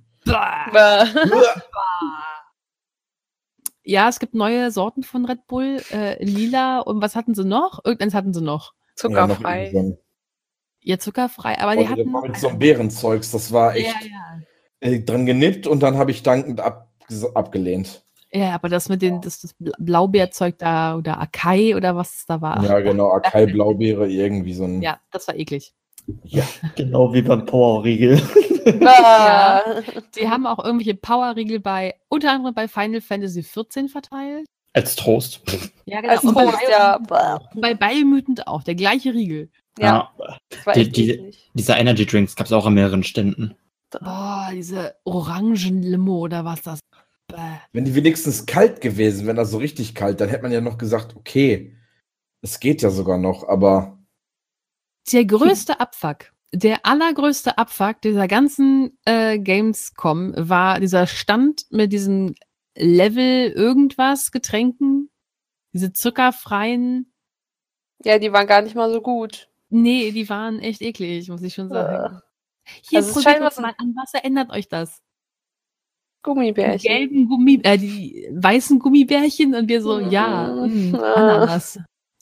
Ja, es gibt neue Sorten von Red Bull, lila, und was hatten sie noch? Irgendeins hatten sie noch. Zuckerfrei. Ja, noch Ja, zuckerfrei, aber irgendwie die so, hatten... mit so einem Bärenzeugs, das war echt dran genippt und dann habe ich dankend abgelehnt. Ja, aber das mit das Blaubeerzeug da oder Akai oder was es da war. Ja, genau, Akai Blaubeere, irgendwie so ein. Ja, das war eklig. Ja. Genau wie beim Powerriegel. Ah. Die haben auch irgendwelche Powerriegel unter anderem bei Final Fantasy 14 verteilt. Als Trost. Ja, Als Und Toast, ja. bei Biomutant auch, der gleiche Riegel. Ja, das war echt Die- eklig. Diese Energy Drinks gab es auch an mehreren Ständen. Boah, diese Orangenlimo oder was das? Bäh. Wenn die wenigstens kalt gewesen, wenn das so richtig kalt, dann hätte man ja noch gesagt, okay, es geht ja sogar noch, aber Der größte Abfuck, der allergrößte Abfuck dieser ganzen Gamescom war dieser Stand mit diesen Level irgendwas Getränken, diese zuckerfreien. Ja, die waren gar nicht mal so gut. Nee, die waren echt eklig, muss ich schon sagen. Hier, Also es probiert scheint das was- mal an. Was erinnert euch das? Die Gummibärchen. gelben die weißen Gummibärchen und wir so, ja, Ananas.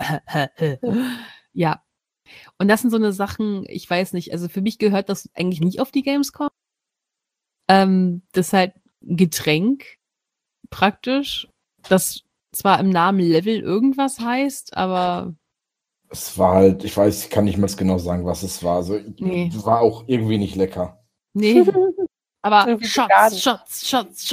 Ja. Und das sind so eine Sachen, ich weiß nicht, also für mich gehört das eigentlich nicht auf die Gamescom. Das ist halt ein Getränk, praktisch, das zwar im Namen Level irgendwas heißt, aber es war halt, ich kann nicht mal genau sagen, was es war. Also, Nee. war auch irgendwie nicht lecker. nee. Aber Irgendwie vegan. Shots.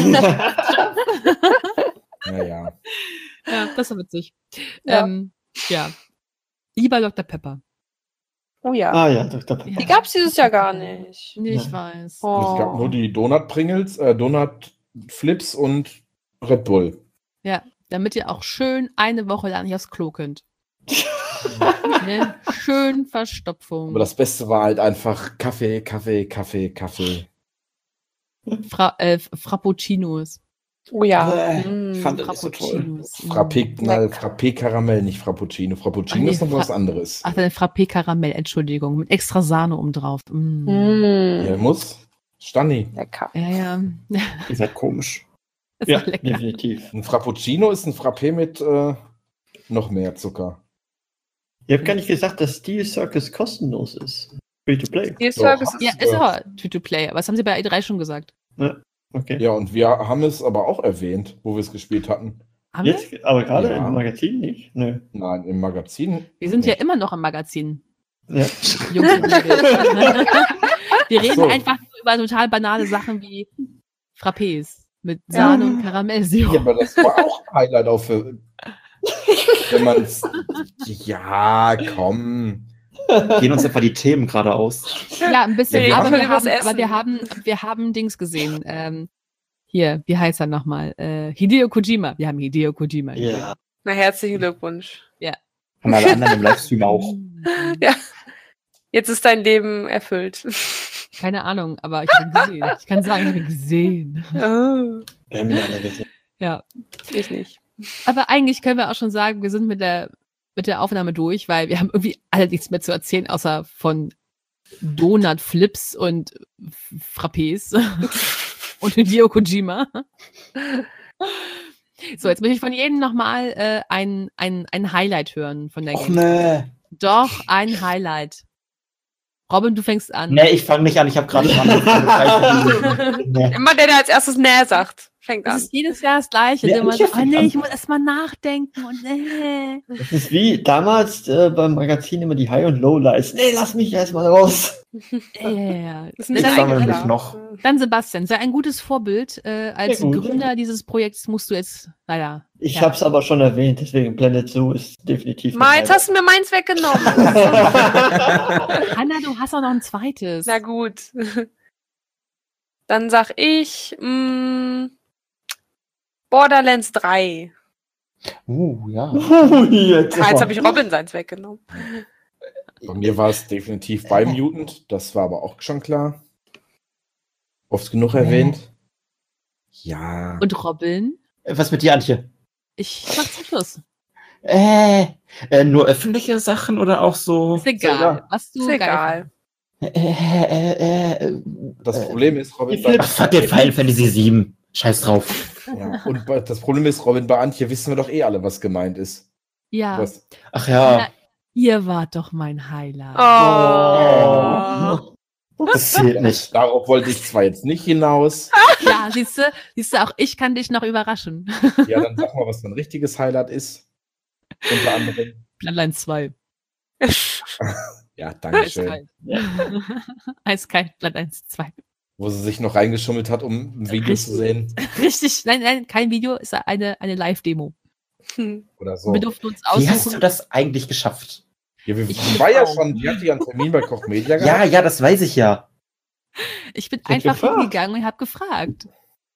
Naja. Ja, das war witzig. Ja. Ja. Lieber Dr. Pepper. Oh ja. Ah ja, Dr. Pepper. Ja. Die gab's dieses Jahr gar nicht. Nee, ich Ja. weiß. Oh. Es gab nur die Donut-Pringles, Donut-Flips und Red Bull. Ja, damit ihr auch schön eine Woche lang nicht aufs Klo könnt. Ne? Schön Verstopfung. Aber das Beste war halt einfach Kaffee. Frappuccinos. Oh ja. Ich fand das nicht so toll. Frappuccinos. Frappé-Karamell, nicht Frappuccino. Frappuccino Ah, nee, ist noch was anderes. Ach, dann Frappé-Karamell, Entschuldigung. Mit extra Sahne oben drauf. Mm. Ja, Mm. muss. Stani. Lecker. Ja. Ihr seid komisch. Ist Ja, auch lecker. definitiv. Ein Frappuccino ist ein Frappé mit noch mehr Zucker. Ihr habt gar nicht gesagt, dass Steel Circus kostenlos ist. Free to play. Steel Circus Doch. Ja, ist aber Free-to-Play. Was haben sie bei E3 schon gesagt? Okay. Ja, und wir haben es aber auch erwähnt, wo wir es gespielt hatten. Haben wir? Jetzt, aber gerade Ja. im Magazin nicht. Nö. Nein, im Magazin. Wir sind ja nicht. immer noch im Magazin. Ja. Jungs und Mädels. Wir reden so. einfach nur über total banale Sachen wie Frappés mit Sahne und Ja, Karamellsirup. aber das war auch ein Highlight auch für. Wenn man es. Ja, komm. Gehen uns einfach die Themen gerade aus. Ja, ein bisschen. Wir aber, reden wir übers haben, aber Essen. wir haben Dings gesehen. Hier, wie heißt er nochmal? Hideo Kojima. Wir haben Hideo Kojima. Ja. Na, herzlichen Glückwunsch. Haben alle anderen im Livestream auch. Jetzt ist dein Leben erfüllt. Keine Ahnung, aber ich habe ihn gesehen. Ich kann sagen, ich habe ihn gesehen. Oh, Wir haben ihn alle gesehen. Ja. ich nicht. Aber eigentlich können wir auch schon sagen, wir sind mit der Aufnahme durch, weil wir haben irgendwie alle nichts mehr zu erzählen, außer von Donut-Flips und Frappés und Hideo Kojima. So, jetzt möchte ich von jedem nochmal ein Highlight hören von der Och Game. ne. Doch, ein Highlight. Robin, du fängst an. Ne, ich fange nicht an. Ich habe gerade schon nee. Immer der als erstes Näher sagt, fängt Das an. ist jedes Jahr das Gleiche. Ja, Immer ich so, fang nee, an. ich muss erst mal nachdenken und Das ist wie damals beim Magazin immer die High- und Low-Lights. Nee, lass mich erstmal raus. ja. Das ist Ich nicht sammle klar. mich noch. Dann Sebastian, sei ein gutes Vorbild. Als Sehr gut. Gründer dieses Projekts musst du jetzt leider. Ich ja. hab's aber schon erwähnt, deswegen Planet Zoo ist definitiv. Mal, jetzt hast du mir meins weggenommen. Anna, du hast auch noch ein zweites. Na gut. Dann sag ich Borderlands 3. Ja. Jetzt Jetzt habe ich Robin seins weggenommen. Bei mir war es definitiv bei Mutant. Das war aber auch schon klar. Oft genug erwähnt. Ja. Und Robin? Was mit dir, Antje? Ich mach zum Schluss. Nur öffentliche Sachen oder auch so? Ist egal. Was du Ist geil egal. Das Problem ist, Robin, Ach, fuck it, Final Fantasy 7. Scheiß drauf. ja, und das Problem ist, Robin, bei Antje wissen wir doch eh alle, was gemeint ist. Ja. Was? Ach ja. Ihr wart doch mein Highlight. Oh. Das zählt nicht. Darauf wollte ich zwar jetzt nicht hinaus. Ja, siehst du, auch ich kann dich noch überraschen. Ja, dann sag mal, was dein richtiges Highlight ist. Unter anderem. Bloodlines 2. Ja, danke schön. Eiskalt. Eiskalt, Bloodlines 2. Wo sie sich noch reingeschummelt hat, um ein Video zu sehen. Richtig, nein, kein Video, ist eine Live-Demo. Oder so. Wir durften uns Wie hast du aussuchen. das eigentlich geschafft? Ja, Ich die war ja auch. schon, die hatte ja einen Termin bei Koch Media Ja, das weiß ich ja. Ich bin Ich hab einfach gefragt. hingegangen und habe gefragt.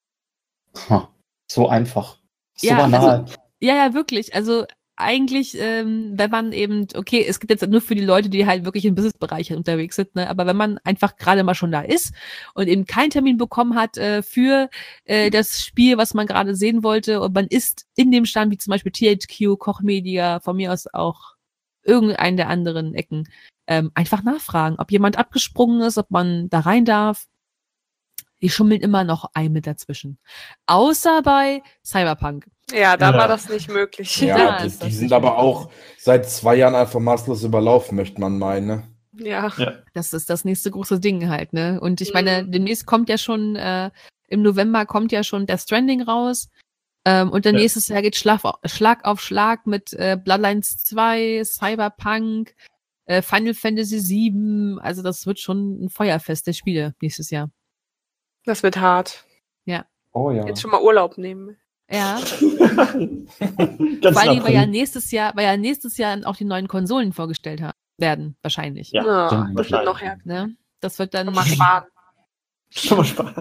So einfach. So Ja, banal. Ja, wirklich. Also eigentlich, wenn man eben, okay, es gibt jetzt nur für die Leute, die halt wirklich im Businessbereich unterwegs sind, ne? Aber wenn man einfach gerade mal schon da ist und eben keinen Termin bekommen hat für das Spiel, was man gerade sehen wollte, und man ist in dem Stand, wie zum Beispiel THQ, Koch Media, von mir aus auch irgendeinen der anderen Ecken, einfach nachfragen, ob jemand abgesprungen ist, ob man da rein darf. Die schummeln immer noch ein mit dazwischen. Außer bei Cyberpunk. Ja, da Ja. war das nicht möglich. Ja, Ja, ist die das sind nicht aber möglich. auch seit 2 Jahren einfach maßlos überlaufen, möchte man meinen. Ne? Ja. Das ist das nächste große Ding halt, ne? Und ich meine, Mhm. demnächst kommt ja schon, im November kommt ja schon Death Stranding raus. Und dann Ja. nächstes Jahr geht Schlag auf Schlag mit Bloodlines 2, Cyberpunk, Final Fantasy 7. Also das wird schon ein Feuerfest der Spiele nächstes Jahr. Das wird hart. Oh ja. Jetzt schon mal Urlaub nehmen. Ja. Ganz Vor allem, weil ja April. nächstes Jahr auch die neuen Konsolen vorgestellt werden, wahrscheinlich. Ja, Ja, stimmt. das wird noch härter. Ne? Das wird dann. Mal sparen. Schon mal Spaß.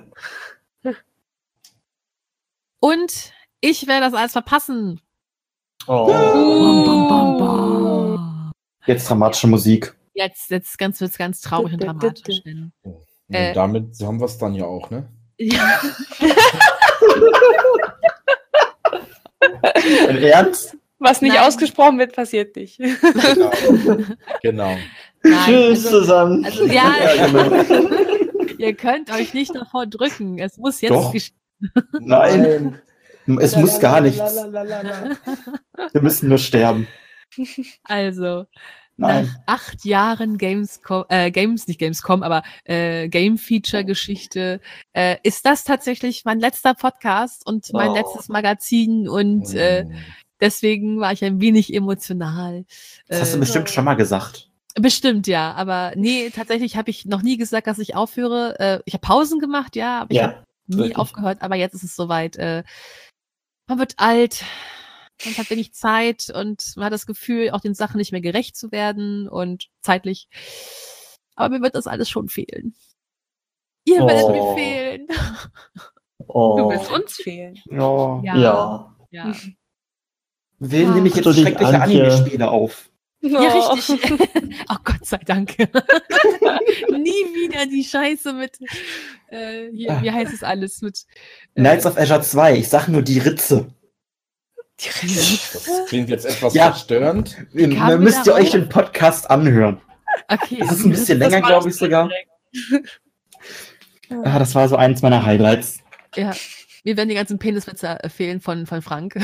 Und ich werde das alles verpassen. Oh. Bam, bam, bam, bam. Jetzt dramatische Musik. Jetzt wird's ganz traurig und dramatisch. Denn, Und damit haben wir es dann ja auch, ne? ja, Im Ernst? Was nicht Nein. ausgesprochen wird, passiert nicht. Genau. nein, Tschüss also, zusammen. also ja, Ja, genau. ihr könnt euch nicht davor drücken. Es muss jetzt Doch. geschehen. Nein. Es muss gar nichts. Wir müssen nur sterben. Also, Nein. nach 8 Jahren Game-Feature-Geschichte ist das tatsächlich mein letzter Podcast und mein Oh. letztes Magazin und deswegen war ich ein wenig emotional. Das hast du bestimmt schon mal gesagt. Bestimmt, ja. Aber nee, tatsächlich habe ich noch nie gesagt, dass ich aufhöre. Ich habe Pausen gemacht, ja, aber ich habe nie richtig. aufgehört. Aber jetzt ist es soweit. Man wird alt, man hat wenig Zeit und man hat das Gefühl, auch den Sachen nicht mehr gerecht zu werden und zeitlich. Aber mir wird das alles schon fehlen. Ihr werdet mir Oh. fehlen. Du Oh. willst uns fehlen. Ja. Ja. Ja. Wen nehme ich jetzt Ach du, die schreckliche Antje. Anime-Spiele auf? Ja, richtig. Oh Gott sei Dank. Nie wieder die Scheiße mit, hier, wie heißt es alles? Mit Knights of Azure 2. Ich sag nur die Ritze. Das klingt jetzt etwas Ja. verstörend. kamen wir Dann müsst ihr darauf? euch den Podcast anhören. Okay. Das ist ein bisschen Das länger, war glaube ich sogar. Ah, das war so eins meiner Highlights. Ja. Mir werden die ganzen Peniswitze fehlen von Frank.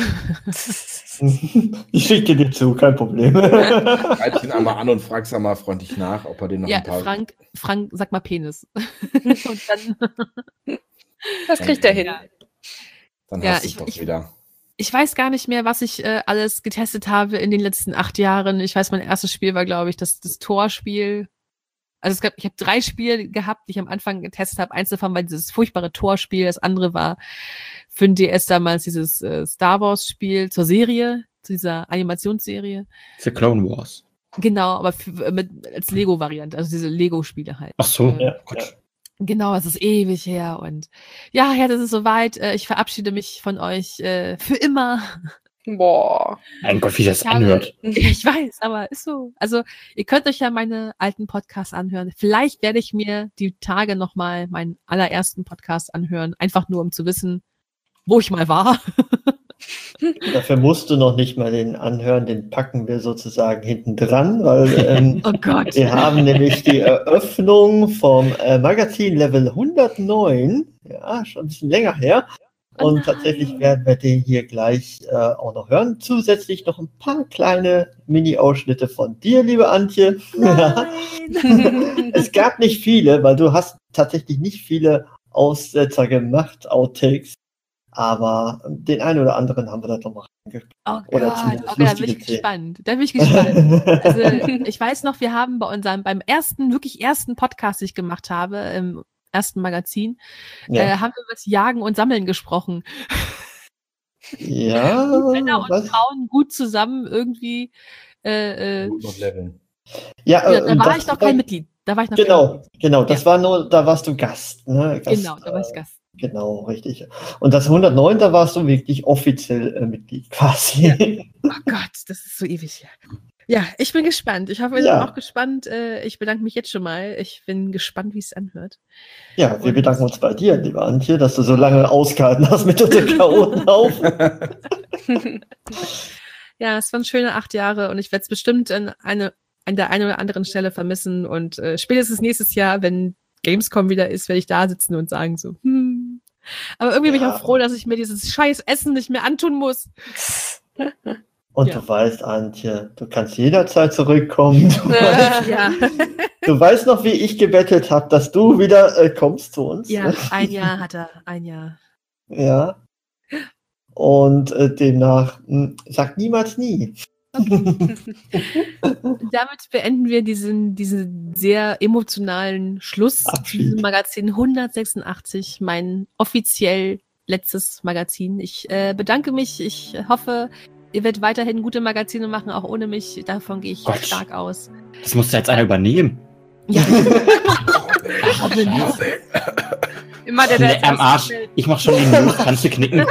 Ich schicke dir zu, kein Problem. Schreib ihn einmal an und frag's einmal freundlich nach, ob er den noch Ja, ein paar... Frank, sag mal Penis. Und dann, Das kriegt er hin. Dann Ja, hast du es doch wieder. ich weiß gar nicht mehr, was ich alles getestet habe in den letzten 8 Jahren. Ich weiß, mein erstes Spiel war, glaube ich, das Torspiel. Also ich habe 3 Spiele gehabt, die ich am Anfang getestet habe. Eins davon war dieses furchtbare Torspiel. Das andere war für den DS damals dieses Star Wars Spiel zur Serie, zu dieser Animationsserie. Für Clone Wars. Genau, aber als Lego-Variante, also diese Lego-Spiele halt. Ach so. Ja, Gut. Genau, es ist ewig her und ja, das ist soweit. Ich verabschiede mich von euch für immer. Boah. Mein Gott, wie das Ich habe- anhört. Ich weiß, aber ist so. Also ihr könnt euch ja meine alten Podcasts anhören. Vielleicht werde ich mir die Tage nochmal meinen allerersten Podcast anhören, einfach nur um zu wissen, wo ich mal war. Dafür musst du noch nicht mal den anhören, den packen wir sozusagen hinten dran, weil Oh Gott. wir haben nämlich die Eröffnung vom Magazin Level 109, ja, schon ein bisschen länger her. Oh Und nein. tatsächlich werden wir den hier gleich auch noch hören. Zusätzlich noch ein paar kleine Mini-Ausschnitte von dir, liebe Antje. Ja. Nein. Es gab nicht viele, weil du hast tatsächlich nicht viele Aussetzer gemacht, Outtakes. Aber den einen oder anderen haben wir da doch noch reingepackt. Oh Oder Gott, zumindest okay, da bin lustige ich Szenen. gespannt. Da bin ich gespannt. Also ich weiß noch, wir haben beim wirklich ersten Podcast, den ich gemacht habe, im ersten Magazin, Ja, haben wir über das Jagen und Sammeln gesprochen. ja Männer und was? Frauen gut zusammen irgendwie. Gut noch leveln. Ja, Ja, da war das ich noch kein Mitglied. Da war ich noch Genau, das war nur, da warst du Gast, ne? Genau, da war ich Gast. Genau, richtig. Und das 109, da warst du wirklich offiziell Mitglied quasi. Ja. Oh Gott, das ist so ewig her. Ja, ich bin gespannt. Ich hoffe, ihr seid auch gespannt. Ich bedanke mich jetzt schon mal. Ich bin gespannt, wie es anhört. Ja, wir bedanken uns bei dir, liebe Antje, dass du so lange ausgehalten hast mit unserem Chaotenhaufen. Ja, es waren schöne 8 Jahre und ich werde es bestimmt an der einen oder anderen Stelle vermissen. Und spätestens nächstes Jahr, wenn Gamescom wieder ist, werde ich da sitzen und sagen so, Aber irgendwie bin ich auch froh, dass ich mir dieses scheiß Essen nicht mehr antun muss. Und du weißt, Antje, du kannst jederzeit zurückkommen. Du weißt noch, wie ich gebettelt habe, dass du wieder kommst zu uns. Ja, 1 Jahr hat er, 1 Jahr. Ja. Und demnach, sag niemals nie. Damit beenden wir diesen sehr emotionalen Schluss zu diesem Magazin 186, mein offiziell letztes Magazin. Ich bedanke mich. Ich hoffe, ihr werdet weiterhin gute Magazine machen, auch ohne mich. Davon gehe ich stark aus. Das muss ja jetzt einer übernehmen. Ja. Immer der am Arsch. Ich mach schon den Move. Kannst du knicken?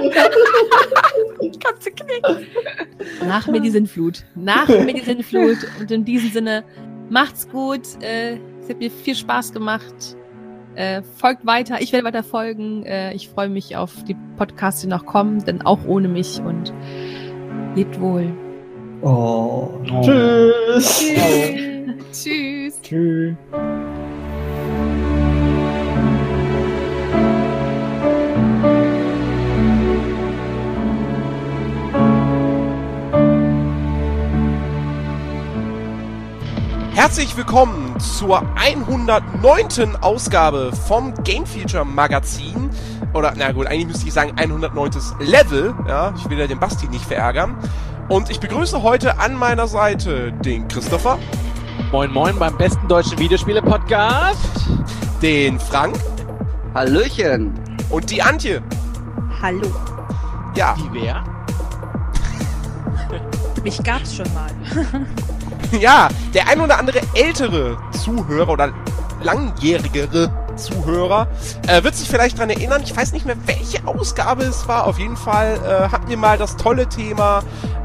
Nach mir die Sinnflut. Und in diesem Sinne, macht's gut. Es hat mir viel Spaß gemacht. Folgt weiter. Ich werde weiter folgen. Ich freue mich auf die Podcasts, die noch kommen, denn auch ohne mich. Und lebt wohl. Tschüss. Tschüss. Tschüss. Herzlich willkommen zur 109. Ausgabe vom Game Feature Magazin. Oder, na gut, eigentlich müsste ich sagen 109. Level. Ja, ich will ja den Basti nicht verärgern. Und ich begrüße heute an meiner Seite den Christopher. Moin moin beim besten deutschen Videospiele-Podcast. Den Frank. Hallöchen. Und die Antje. Hallo. Ja. Die wer? Mich gab's schon mal. Ja, der ein oder andere ältere Zuhörer oder langjährigere Zuhörer wird sich vielleicht daran erinnern, ich weiß nicht mehr, welche Ausgabe es war. Auf jeden Fall hatten wir mal das tolle Thema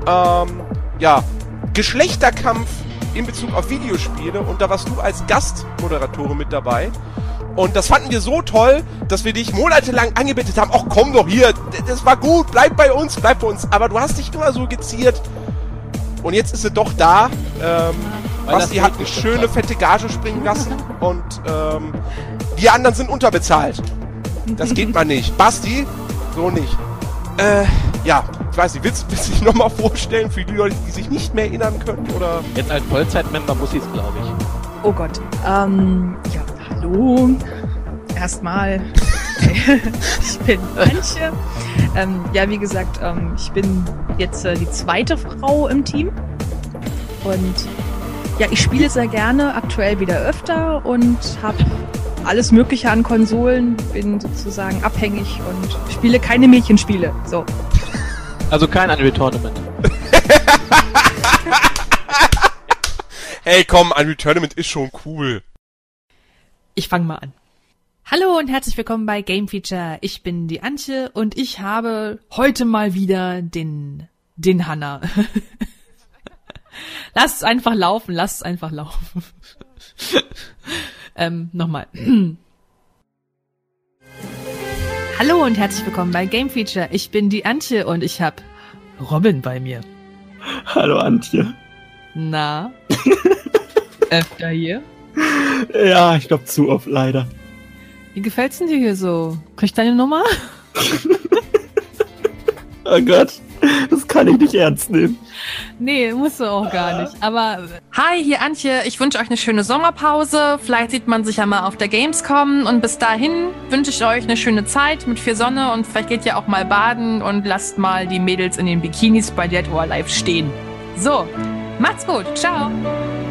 Geschlechterkampf in Bezug auf Videospiele und da warst du als Gastmoderatorin mit dabei. Und das fanden wir so toll, dass wir dich monatelang angebetet haben. Ach komm doch hier, das war gut, bleib bei uns. Aber du hast dich immer so geziert. Und jetzt ist sie doch da. Basti hat eine schöne, fette Gage springen lassen. Und die anderen sind unterbezahlt. Das geht mal nicht. Basti, so nicht. Ich weiß nicht, willst du dich nochmal vorstellen für die Leute, die sich nicht mehr erinnern können? Oder? Jetzt als Vollzeitmember muss ich es, glaube ich. Oh Gott. Hallo. Erstmal. Ich bin Antje. Wie gesagt, ich bin jetzt die zweite Frau im Team. Und ja, ich spiele sehr gerne, aktuell wieder öfter und habe alles Mögliche an Konsolen, bin sozusagen abhängig und spiele keine Mädchenspiele. So. Also kein Unreal Tournament. Hey komm, Unreal Tournament ist schon cool. Ich fange mal an. Hallo und herzlich willkommen bei Game Feature. Ich bin die Antje und ich habe heute mal wieder den Hanna. Lasst es einfach laufen. Nochmal. Hallo und herzlich willkommen bei Game Feature. Ich bin die Antje und ich habe Robin bei mir. Hallo Antje. Na? Öfter hier? Ja, ich glaube zu oft leider. Wie gefällt's denn dir hier so? Krieg ich deine Nummer? Oh Gott, das kann ich nicht ernst nehmen. Nee, musst du auch gar nicht. Aber hi, hier Antje. Ich wünsche euch eine schöne Sommerpause. Vielleicht sieht man sich ja mal auf der Gamescom. Und bis dahin wünsche ich euch eine schöne Zeit mit viel Sonne. Und vielleicht geht ihr auch mal baden und lasst mal die Mädels in den Bikinis bei Dead or Alive stehen. So, macht's gut. Ciao.